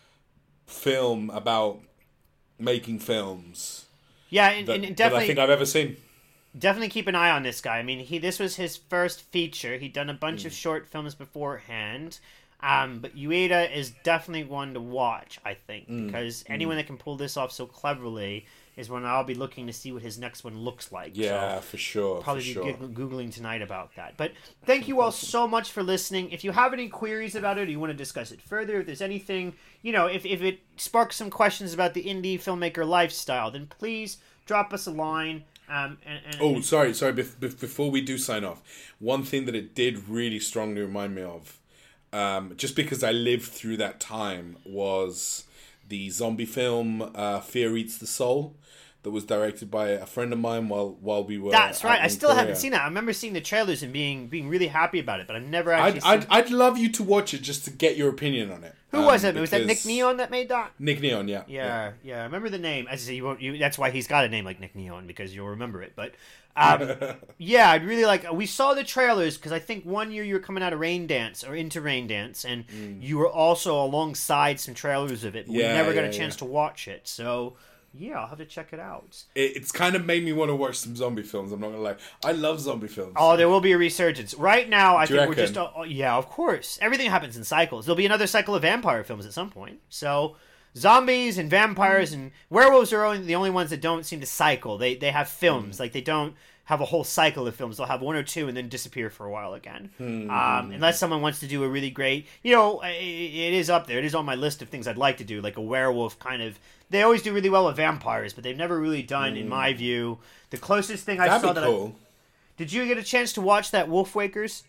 film about making films. Yeah, and, that, and that definitely, I think I've ever seen. Definitely keep an eye on this guy. I mean, he this was his first feature. He'd done a bunch Mm. of short films beforehand. Um, but Ueda is definitely one to watch, I think, Mm. because anyone that can pull this off so cleverly is when I'll be looking to see what his next one looks like. Yeah, So for sure. probably for be sure. Goog- Googling tonight about that. But thank you all so much for listening. If you have any queries about it or you want to discuss it further, if there's anything, you know, if, if it sparks some questions about the indie filmmaker lifestyle, then please drop us a line. Um, and, and, Oh, sorry, sorry. Bef- bef- before we do sign off, one thing that it did really strongly remind me of, um, just because I lived through that time, was the zombie film uh, Fear Eats the Soul, that was directed by a friend of mine while while we were. That's right. out I in still Korea. haven't seen that. I remember seeing the trailers and being being really happy about it, but I've never actually I'd, seen I'd, I'd love you to watch it just to get your opinion on it. Who Um, was it? Was that Nick because- Neon that made that? Nick Neon, yeah. Yeah, yeah. I remember the name. As I say, you won't. You, that's why he's got a name like Nick Neon, because you'll remember it. But um, yeah, I'd really like. We saw the trailers because I think one year you were coming out of Rain Dance or into Rain Dance, and you were also alongside some trailers of it. But Yeah, we never got yeah, a chance yeah. to watch it. So yeah, I'll have to check it out. It, it's kind of made me want to watch some zombie films. I'm not gonna lie. I love zombie films. Oh, there will be a resurgence. Right now, I Do you think we're reckon? just... Oh, yeah, of course. Everything happens in cycles. There'll be another cycle of vampire films at some point. So, zombies and vampires and werewolves are only, the only ones that don't seem to cycle. They they have films. Mm. Like, they don't have a whole cycle of films. They'll have one or two and then disappear for a while again. Hmm. Um, unless someone wants to do a really great... You know, it, it is up there. It is on my list of things I'd like to do. Like a werewolf kind of... They always do really well with vampires, but they've never really done, in my view... The closest thing I That'd saw be that I, cool. Did you get a chance to watch that Wolf Wakers?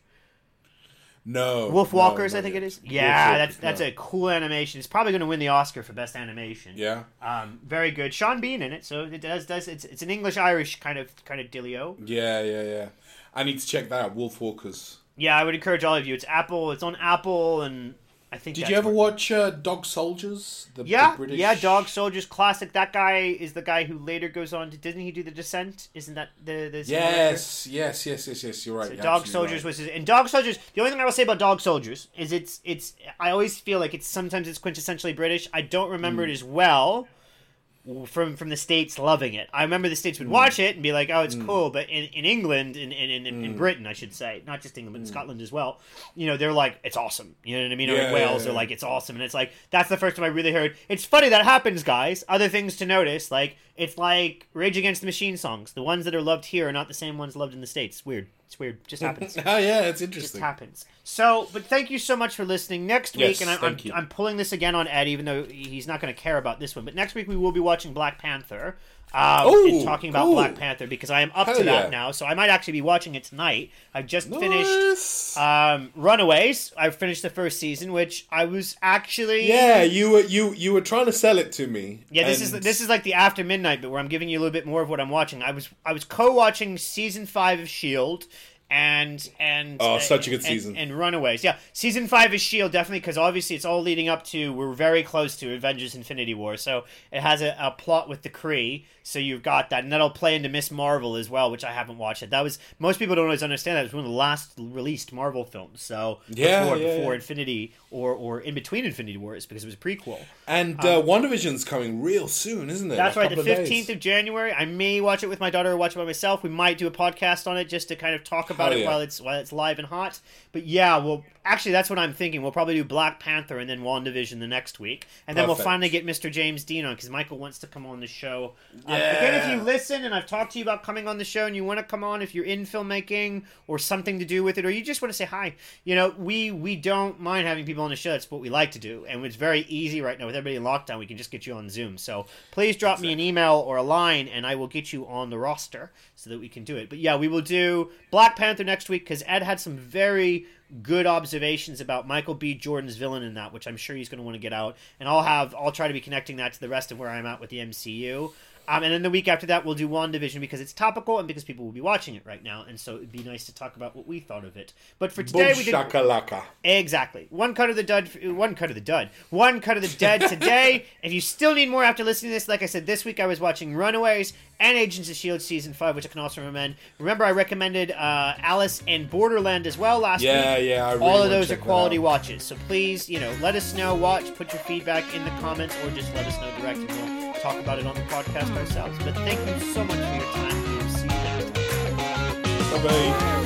No. Wolf no, Walkers, not I think yet. it is. Wolf Yeah, Walkers, that's that's no. a cool animation. It's probably going to win the Oscar for best animation. Yeah. Um, very good. Sean Bean in it, so it does does it's it's an English Irish kind of kind of dealio. Yeah, yeah, yeah. I need to check that out. Wolf Walkers. Yeah, I would encourage all of you. It's Apple. It's on Apple, and I think. Did that's you ever where- watch uh, Dog Soldiers? The, Yeah, the British... yeah, Dog Soldiers classic. That guy is the guy who later goes on to didn't he do The Descent? Isn't that the the same director? Yes, yes, yes, yes, yes. You're right. So you're Dog absolutely Soldiers right. was his, and Dog Soldiers. The only thing I will say about Dog Soldiers is it's it's. I always feel like it's sometimes it's quintessentially British. I don't remember Mm. it as well from from the States loving it. I remember the States Mm. would watch it and be like, "Oh, it's cool," but in, in England, in in, in, Mm. in Britain, I should say, not just England, but in Scotland as well. You know, they're like, "It's awesome." You know what I mean? Or in Yeah, Wales, yeah, they're yeah. like, "It's awesome," and it's like that's the first time I really heard. It's funny that happens, guys. Other things to notice, like it's like Rage Against the Machine songs. The ones that are loved here are not the same ones loved in the States. It's weird. It's weird. Just happens. Oh yeah, it's just interesting. happens. So, but thank you so much for listening. Next week, Yes, and I'm, I'm, thank you. I'm pulling this again on Ed, even though he's not going to care about this one. But next week we will be watching Black Panther. Um, Oh, and talking about cool. Black Panther because I am up Hell to that yeah. now. So I might actually be watching it tonight. I've just finished Nice. um, Runaways. I finished the first season, which I was actually Yeah, you were you you were trying to sell it to me. Yeah, this and- is this is like the after midnight, but where I'm giving you a little bit more of what I'm watching. I was I was co-watching season five of Shield and and Oh, such a good and- season. and Runaways. Yeah, season five is Shield definitely because obviously it's all leading up to we're very close to Avengers: Infinity War, so it has a, a plot with the Kree. So you've got that, and that'll play into Miss Marvel as well, which I haven't watched it. That was most people don't always understand that it was one of the last released Marvel films. So Yeah, before, yeah, before yeah. Infinity or or in between Infinity Wars because it was a prequel. And uh, WandaVision's coming real soon, isn't it? That's A right, the couple of days. fifteenth of January. I may watch it with my daughter or watch it by myself. We might do a podcast on it just to kind of talk about Hell it yeah. while it's while it's live and hot. But yeah, well, actually, that's what I'm thinking. We'll probably do Black Panther and then WandaVision the next week. And then we'll Perfect. finally get Mister James Dean on because Michael wants to come on the show. Um, Yeah. again, if you listen and I've talked to you about coming on the show and you want to come on if you're in filmmaking or something to do with it or you just want to say hi, you know, we, we don't mind having people on the show. That's what we like to do. And it's very easy right now with everybody in lockdown. We can just get you on Zoom. So please drop me an email or a line and I will get you on the roster so that we can do it. But yeah, we will do Black Panther next week because Ed had some very good observations about Michael B. Jordan's villain in that, which I'm sure he's going to want to get out. And I'll have I'll try to be connecting that to the rest of where I'm at with the M C U. Um, and then the week after that, we'll do WandaVision because it's topical and because people will be watching it right now. And so it'd be nice to talk about what we thought of it. But for today, Boom we did... shakalaka. Exactly. One cut of the dud... One cut of the dud. One cut of the dead today. If you still need more after listening to this, like I said, this week I was watching Runaways and Agents of S H I E L D Season five, which I can also recommend. Remember, I recommended uh, Alice and Borderland as well last yeah, week. Yeah, yeah. Really All of those are quality watches. So please, you know, let us know, watch, put your feedback in the comments, or just let us know direct and we'll talk about it on the podcast ourselves. But thank you so much for your time. We'll see you next time. Bye-bye.